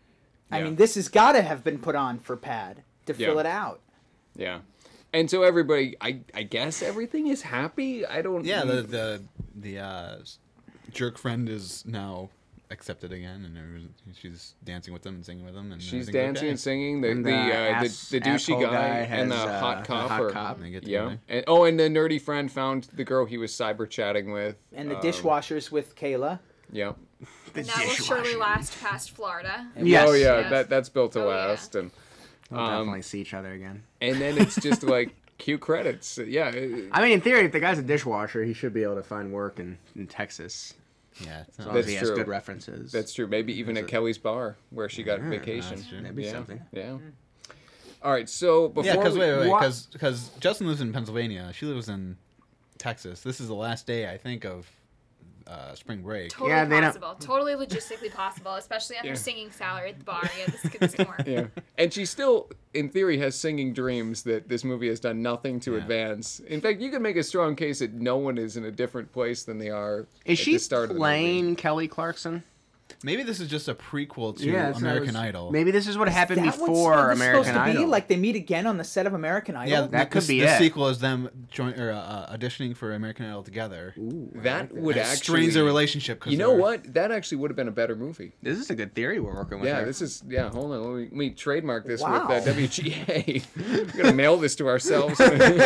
I Yeah. mean, this has got to have been put on for pad to fill Yeah. it out. Yeah. And so everybody, I I guess everything is happy. I don't. Yeah, the the the uh, jerk friend is now accepted again, and everyone- she's dancing with them and singing with them, and She's everything's dancing okay. and singing. The And the the uh, ass- the, the douchey asshole guy, guy and the has, uh, hot the cop. hot are- cop. And they get Yeah. together. And, oh, and the nerdy friend found the girl he was cyber chatting with. And the Um, dishwashers with Kayla. Yeah. And that will surely last past Florida. Yes. Oh yeah, Yes. that that's built to Oh, yeah. last, and We'll um, definitely see each other again. and then it's just like cute credits. Yeah. it- I mean, in theory, if the guy's a dishwasher, he should be able to find work in, in Texas. Yeah, it's As not- long as That's he has true. good references. That's true. Maybe even at Kelly's bar where she got Yeah, vacation. that's true. Maybe yeah. something. Yeah. All right. So before yeah, because we, wait, wait, Wha- because because Justin lives in Pennsylvania. She lives in Texas. This is the last day, I think, of uh, spring break. Totally Yeah, they don't- possible. Totally logistically possible, especially after Yeah. singing salary at the bar. Yeah, this, this can work. yeah, and she still, in theory, has singing dreams that this movie has done nothing to Yeah. advance. In fact, you can make a strong case that no one is in a different place than they are Is at she the start of the movie. playing Kelly Clarkson? Maybe this is just a prequel to that's what I American was- Idol. Maybe this is what happened That what's before what this American supposed to Idol. be? Like they meet again on the set of American Idol? Yeah, That could this, be the it. sequel is them join or uh, auditioning for American Idol together. That would And it actually strains their relationship. 'cause You know they're- what? That actually would have been a better movie. This is a good theory we're working with. Yeah, here. this is yeah. Hold on, let me, let me trademark this Wow. with uh, W G A. We're gonna mail this to ourselves.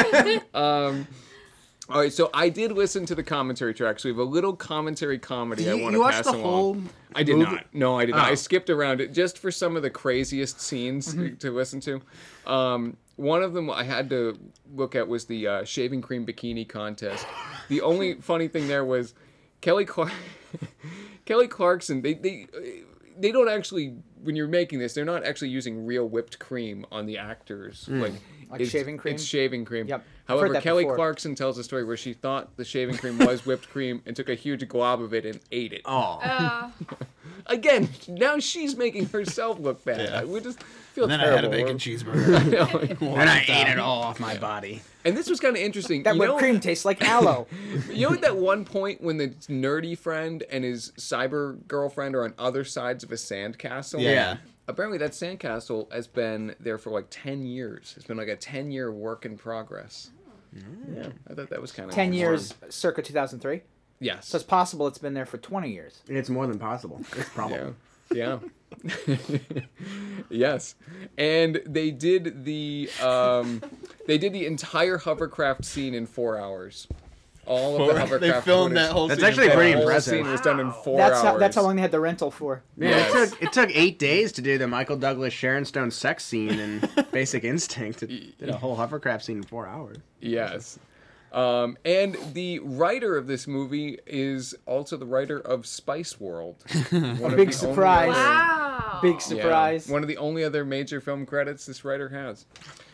um, all right, so I did listen to the commentary tracks. We have a little commentary comedy Did I you- want you to watched pass the along. whole I did movie? not. No, I did not. I Oh. skipped around it just for some of the craziest scenes Mm-hmm. to listen to. Um, one of them I had to look at was the uh, shaving cream bikini contest. The only funny thing there was Kelly Clark. Kelly Clarkson. They they they don't actually when you're making this, they're not actually using real whipped cream on the actors. Like Like it's- shaving cream? It's shaving cream. Yep. I've However, heard that Kelly before. Clarkson tells a story where she thought the shaving cream was whipped cream and took a huge glob of it and ate it. Oh. Uh, Again, now she's making herself look bad. Yeah. We just feel And then I terrible. had a bacon cheeseburger. and I ate it all off my body. And this was kind of interesting. That you whipped know, cream tastes like aloe. You know, at that one point when the nerdy friend and his cyber girlfriend are on other sides of a sandcastle. Yeah. Apparently, that sandcastle has been there for like ten years. It's been like a ten-year work in progress. Yeah, I thought that was kind of Ten years, circa two thousand three. Yes. So it's possible it's been there for twenty years. And it's more than possible. It's probable. Yeah. Yeah. Yes. And they did the um, they did the entire hovercraft scene in four hours. All of the hovercraft. they filmed footage. that whole That's scene in actually four pretty The whole hours. impressive. scene was done in four That's hours. how, that's how long they had the rental for. Yeah, Yes. it took it took eight days to do the Michael Douglas Sharon Stone sex scene in Basic Instinct. It did a whole hovercraft scene in four hours. Yes. Um, and the writer of this movie is also the writer of Spice World. One of big the surprise. only other- wow. Big Yeah, surprise. one of the only other major film credits this writer has.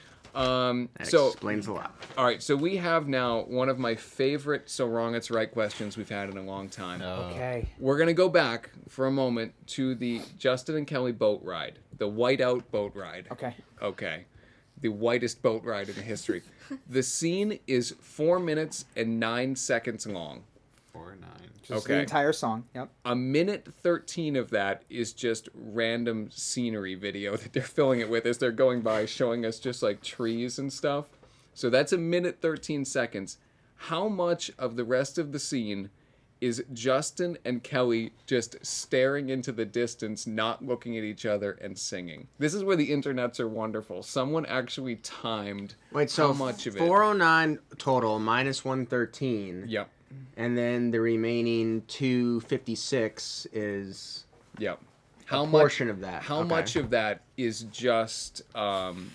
Um, That so, explains a lot. all right, so we have now one of my favorite "So Wrong It's Right" questions we've had in a long time. Okay. We're gonna go back for a moment to the Justin and Kelly boat ride, the whiteout boat ride. Okay. Okay. The whitest boat ride in history. The scene is four minutes and nine seconds long. Four nine. Just Okay. The entire song. Yep. A minute thirteen of that is just random scenery video that they're filling it with as they're going by, showing us just like trees and stuff. So that's a minute thirteen seconds. How much of the rest of the scene is Justin and Kelly just staring into the distance, not looking at each other and singing? This is where the internets are wonderful. Someone actually timed Wait, so how much of it. four oh nine total minus one thirteen. Yep. And then the remaining two fifty-six is Yep. a How portion much of that. How Okay. much of that is just um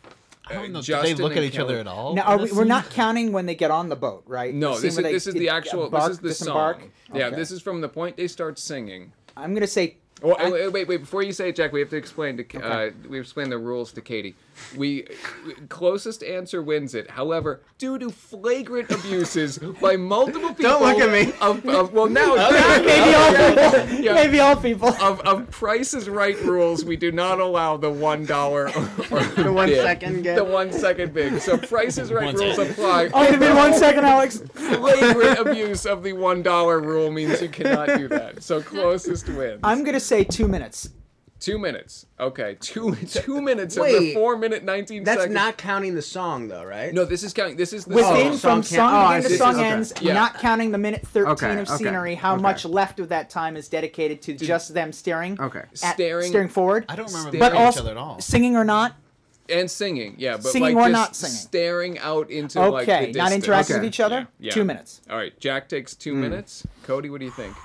I don't know. Do Justin they look at and each Kelly- other at all? Now, are in we, this we're scene? not counting when they get on the boat, right? No, The scene this is where they this is the actual embark- this is the disembark? song. Yeah, Okay. this is from the point they start singing. I'm gonna say. Well, I- wait, wait, wait, before you say it, Jack, we have to explain to uh, Okay. we explain the rules to Katie. We closest answer wins it. However, due to flagrant abuses by multiple people, Don't look at me. Of, of well, now Maybe all people. Yeah. Maybe all people. of of Price is Right rules, we do not allow the one dollar or The one bid. second get- The one second big. So Price is Right One rules second. apply. Oh, give me one second, Alex. Flagrant abuse of the one dollar rule means you cannot do that. So closest wins. I'm gonna say two minutes. Two minutes. Okay, two two minutes of the Wait, four minute nineteen That's seconds. not counting the song though, right? No, this is counting. This is the Within song. from song can't- song oh, I beginning to see. song Okay. ends, Yeah. not counting the minute thirteen Okay, of okay, scenery. How okay. much left of that time is dedicated to just them staring? Okay. At, Staring- staring forward. I don't remember Staring- looking But at each also other at all. singing or not. And singing, yeah, but Singing like or just not singing. staring out into like the Okay, not distance. interacting Okay. with each other. Yeah, yeah. Two minutes. All right, Jack takes two minutes. Cody, what do you think?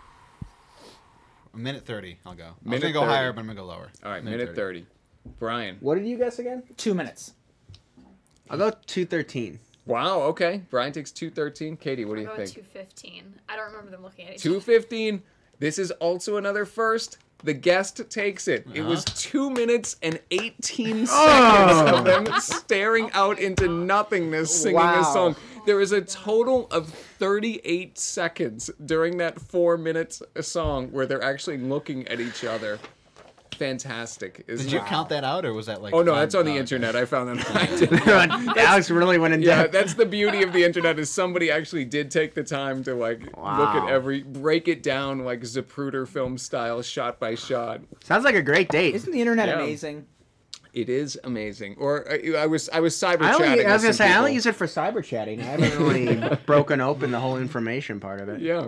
A minute thirty. I'll go. I'm Minute gonna go thirty. higher, but I'm gonna go lower. All right, minute thirty. Brian, What did you guess again? Two minutes. I'll go two thirteen. Wow. Okay. Brian takes two thirteen. Katie, what do you I'll go think? two fifteen. I don't remember them looking at each two other. fifteen. This is also another first. The guest takes it. It was two minutes and eighteen seconds of them staring out into nothingness singing Wow. a song. There is a total of thirty-eight seconds during that four minutes a song where they're actually looking at each other. Fantastic. Isn't Did you it? count that out, or was that like? Oh no, that's on the okay. internet. I found that. I didn't. Alex really went in Yeah, depth. that's the beauty of the internet is somebody actually did take the time to like look Wow. at every break it down like Zapruder film style shot by shot. Sounds like a great date. Isn't the internet Yeah. amazing? It is amazing. Or I, I was I was cyber I, only, chatting. I was with gonna some say I only people. use it for cyber chatting. I haven't really broken open the whole information part of it. Yeah.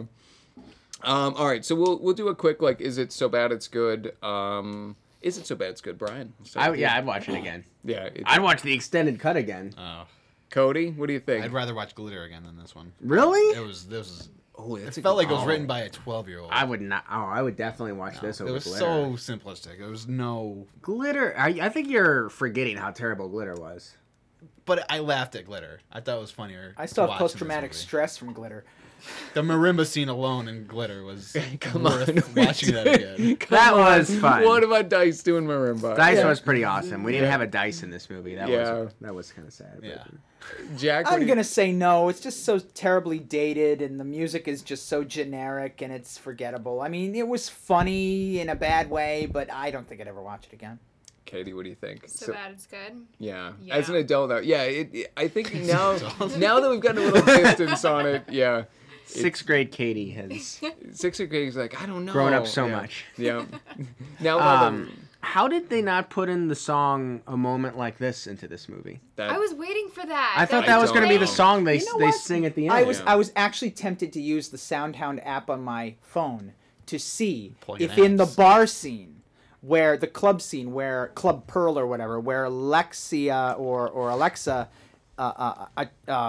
Um. All right. So we'll we'll do a quick like. Is it so bad it's good? Um. Is it so bad it's good, Brian? So, I, yeah, I'd watch it again. Yeah. It's, I'd watch the extended cut again. Oh, Cody, what do you think? I'd rather watch Glitter again than this one. Really? It was. This was. oh, that's It a felt good- like it was oh. written by a twelve-year-old. I would not. Oh, I would definitely watch this It over was Glitter. so simplistic. There was no. Glitter. I, I think you're forgetting how terrible Glitter was. But I laughed at Glitter. I thought it was funnier. I still to have watch in this post-traumatic movie. stress from Glitter. The marimba scene alone in Glitter was Come worth on, watching that again. Come That on. was fun. What about Dice doing marimba? Dice Yeah. was pretty awesome. We didn't have a dice in this movie. That Yeah. was that was kind of sad. but- Yeah. Jack, what do I'm you- gonna say no. It's just so terribly dated, and the music is just so generic, and it's forgettable. I mean, it was funny in a bad way, but I don't think I'd ever watch it again. Katie, what do you think? So, bad it's good. Yeah. Yeah. As an adult, though, yeah. It, it- I think now, now that we've gotten a little distance on it, yeah. Sixth grade Katie has Sixth grade is like, I don't know. grown up so Yeah. much. Yeah. Now, um, Um, how did they not put in the song "A Moment Like This" into this movie? that, I was waiting for that. I thought I that was going to be don't the know. song they You know they what? sing at the end. I was Yeah. I was actually tempted to use the Soundhound app on my phone to see Plug in if in the apps. bar scene, where the club scene, where Club Pearl or whatever, where Alexia or or Alexa uh, uh, uh, uh,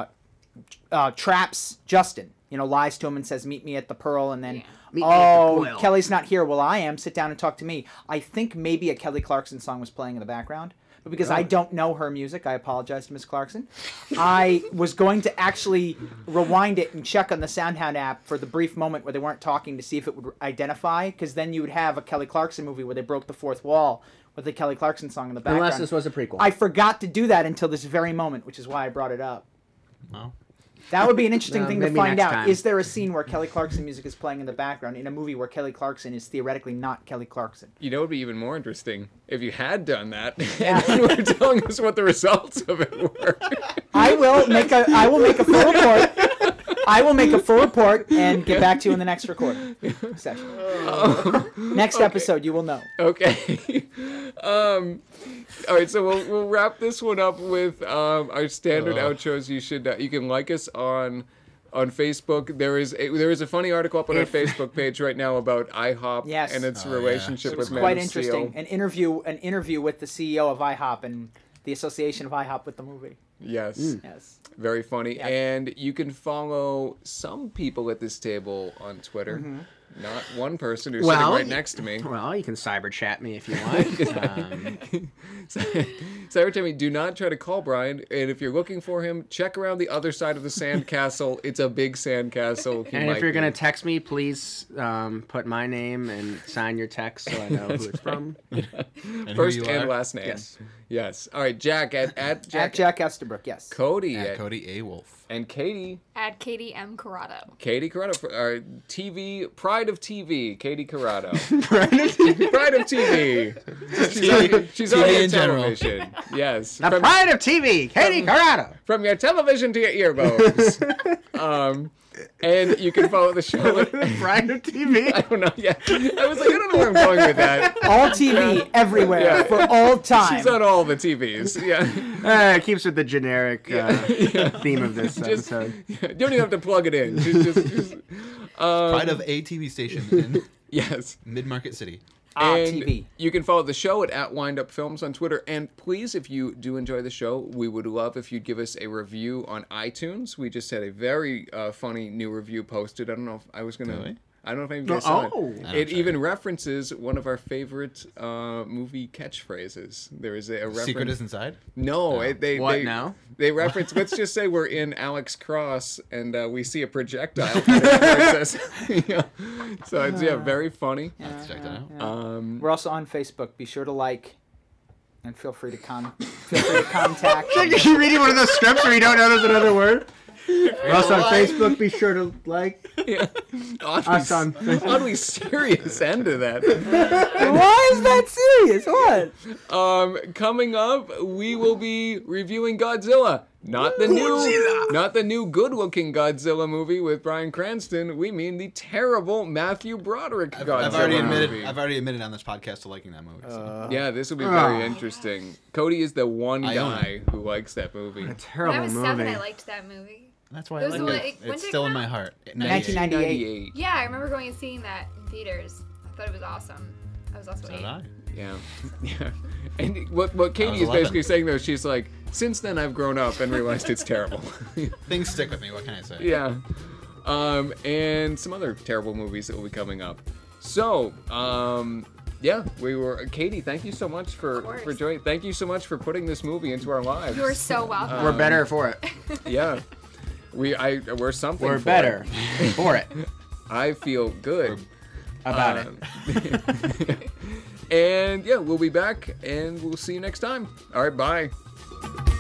uh, traps Justin, you know, lies to him and says, "Meet me at the Pearl," and then. Yeah. Meet me at the Oh, Pearl." Kelly's not here. Well, I am. Sit down and talk to me. I think maybe a Kelly Clarkson song was playing in the background. But because I don't know her music, I apologize to Miss Clarkson. I was going to actually rewind it and check on the Soundhound app for the brief moment where they weren't talking to see if it would identify, because then you would have a Kelly Clarkson movie where they broke the fourth wall with the Kelly Clarkson song in the background. Unless this was a prequel. I forgot to do that until this very moment, which is why I brought it up. Well, That would be an interesting No, thing to maybe find next out. time. Is there a scene where Kelly Clarkson music is playing in the background in a movie where Kelly Clarkson is theoretically not Kelly Clarkson? you know, it would be even more interesting if you had done that Yeah. and you were telling us what the results of it were. I will make a I will make a full report. I will make a full report and get back to you in the next recording session. Next episode, you will know. Okay. um, all right, so we'll we'll wrap this one up with um, our standard Ugh. outros. You should uh, you can like us on on Facebook. There is a, there is a funny article up on If- our Facebook page right now about IHOP Yes. and its Oh, yeah. relationship It was with Man quite of interesting. Steel. An interview an interview with the C E O of IHOP and the association of IHOP with the movie. Yes, Yes. very funny. Yeah. And you can follow some people at this table on Twitter. Mm-hmm. Not one person who's Well, sitting right y- next to me. Well, you can cyber chat me if you want. um, So every time you do not try to call Brian, and if you're looking for him, check around the other side of the sandcastle. It's a big sandcastle. He and might if you're be. gonna text me, please um, put my name and sign your text so I know who it's from. and who First you and are? last name. Yes. Yes. All right, Jack at at Jack, At Jack Estabrook, yes. Cody At at, Cody A. Wolf. and Katie Add Katie M. Corrado. Katie Corrado for our T V Pride of T V. Katie Corrado. Pride of T V. She's already, she's T V already in on general. television. Yes. The From, pride of T V, Katie Corrado. from your television to your earbuds. um, and you can follow the show. At, Pride of T V. I don't know. Yeah, I was like, I don't know where I'm going with that. All T V, everywhere, Yeah. for all time. She's on all the T Vs. Yeah. Uh, it keeps with the generic uh, theme of this Just- episode. You don't even have to plug it in. She's just, just um, Pride of a T V station in yes. Mid-Market City. Ah, And T V. you can follow the show at, at Wind Up Films on Twitter. And please, if you do enjoy the show, we would love if you'd give us a review on iTunes. We just had a very uh, funny new review posted. I don't know if I was gonna. Really? I don't know if any of you guys saw Oh. it. I It don't even references one of our favorite uh, movie catchphrases. There is a, a reference. Secret is inside. No, it, they What they, now? They reference. Let's just say we're in Alex Cross and uh, we see a projectile. towards us. Yeah. So it's yeah, very funny. Let's check that out. Yeah. Um, We're also on Facebook. Be sure to like, and feel free to con feel free to contact. You're reading one of those scripts where you don't know there's another word. We're also on Facebook. Be sure to like yeah. Oddly, us on Facebook. oddly serious end to that. Why is that serious? What? Um, coming up, we will be reviewing Godzilla. Not the new, not the new good-looking Godzilla movie with Bryan Cranston. We mean the terrible Matthew Broderick I've, Godzilla I've already admitted. movie. I've already admitted on this podcast to liking that movie. So. Yeah, this will be very Ah. interesting. Cody is the one I own guy who likes that movie. A When terrible I was movie. seven, I liked that movie. That's why It I was like like- it. when It's did it still in come my out? heart. nineteen ninety-eight. Yeah, I remember going and seeing that in theaters. I thought it was awesome. I was also So eight. did I. Yeah, yeah. And what what Katie was is eleven. basically saying though, she's like, since then I've grown up and realized it's terrible. Things stick with me. What can I say? Yeah. Um, and some other terrible movies that will be coming up. So, um, yeah, we were. Katie, thank you so much for course. for joining. Thank you so much for putting this movie into our lives. You are so welcome. We're better for it. Yeah. We I we're something. We're for better it. for it. I feel good About it. it. And yeah, we'll be back, and we'll see you next time. All right, bye.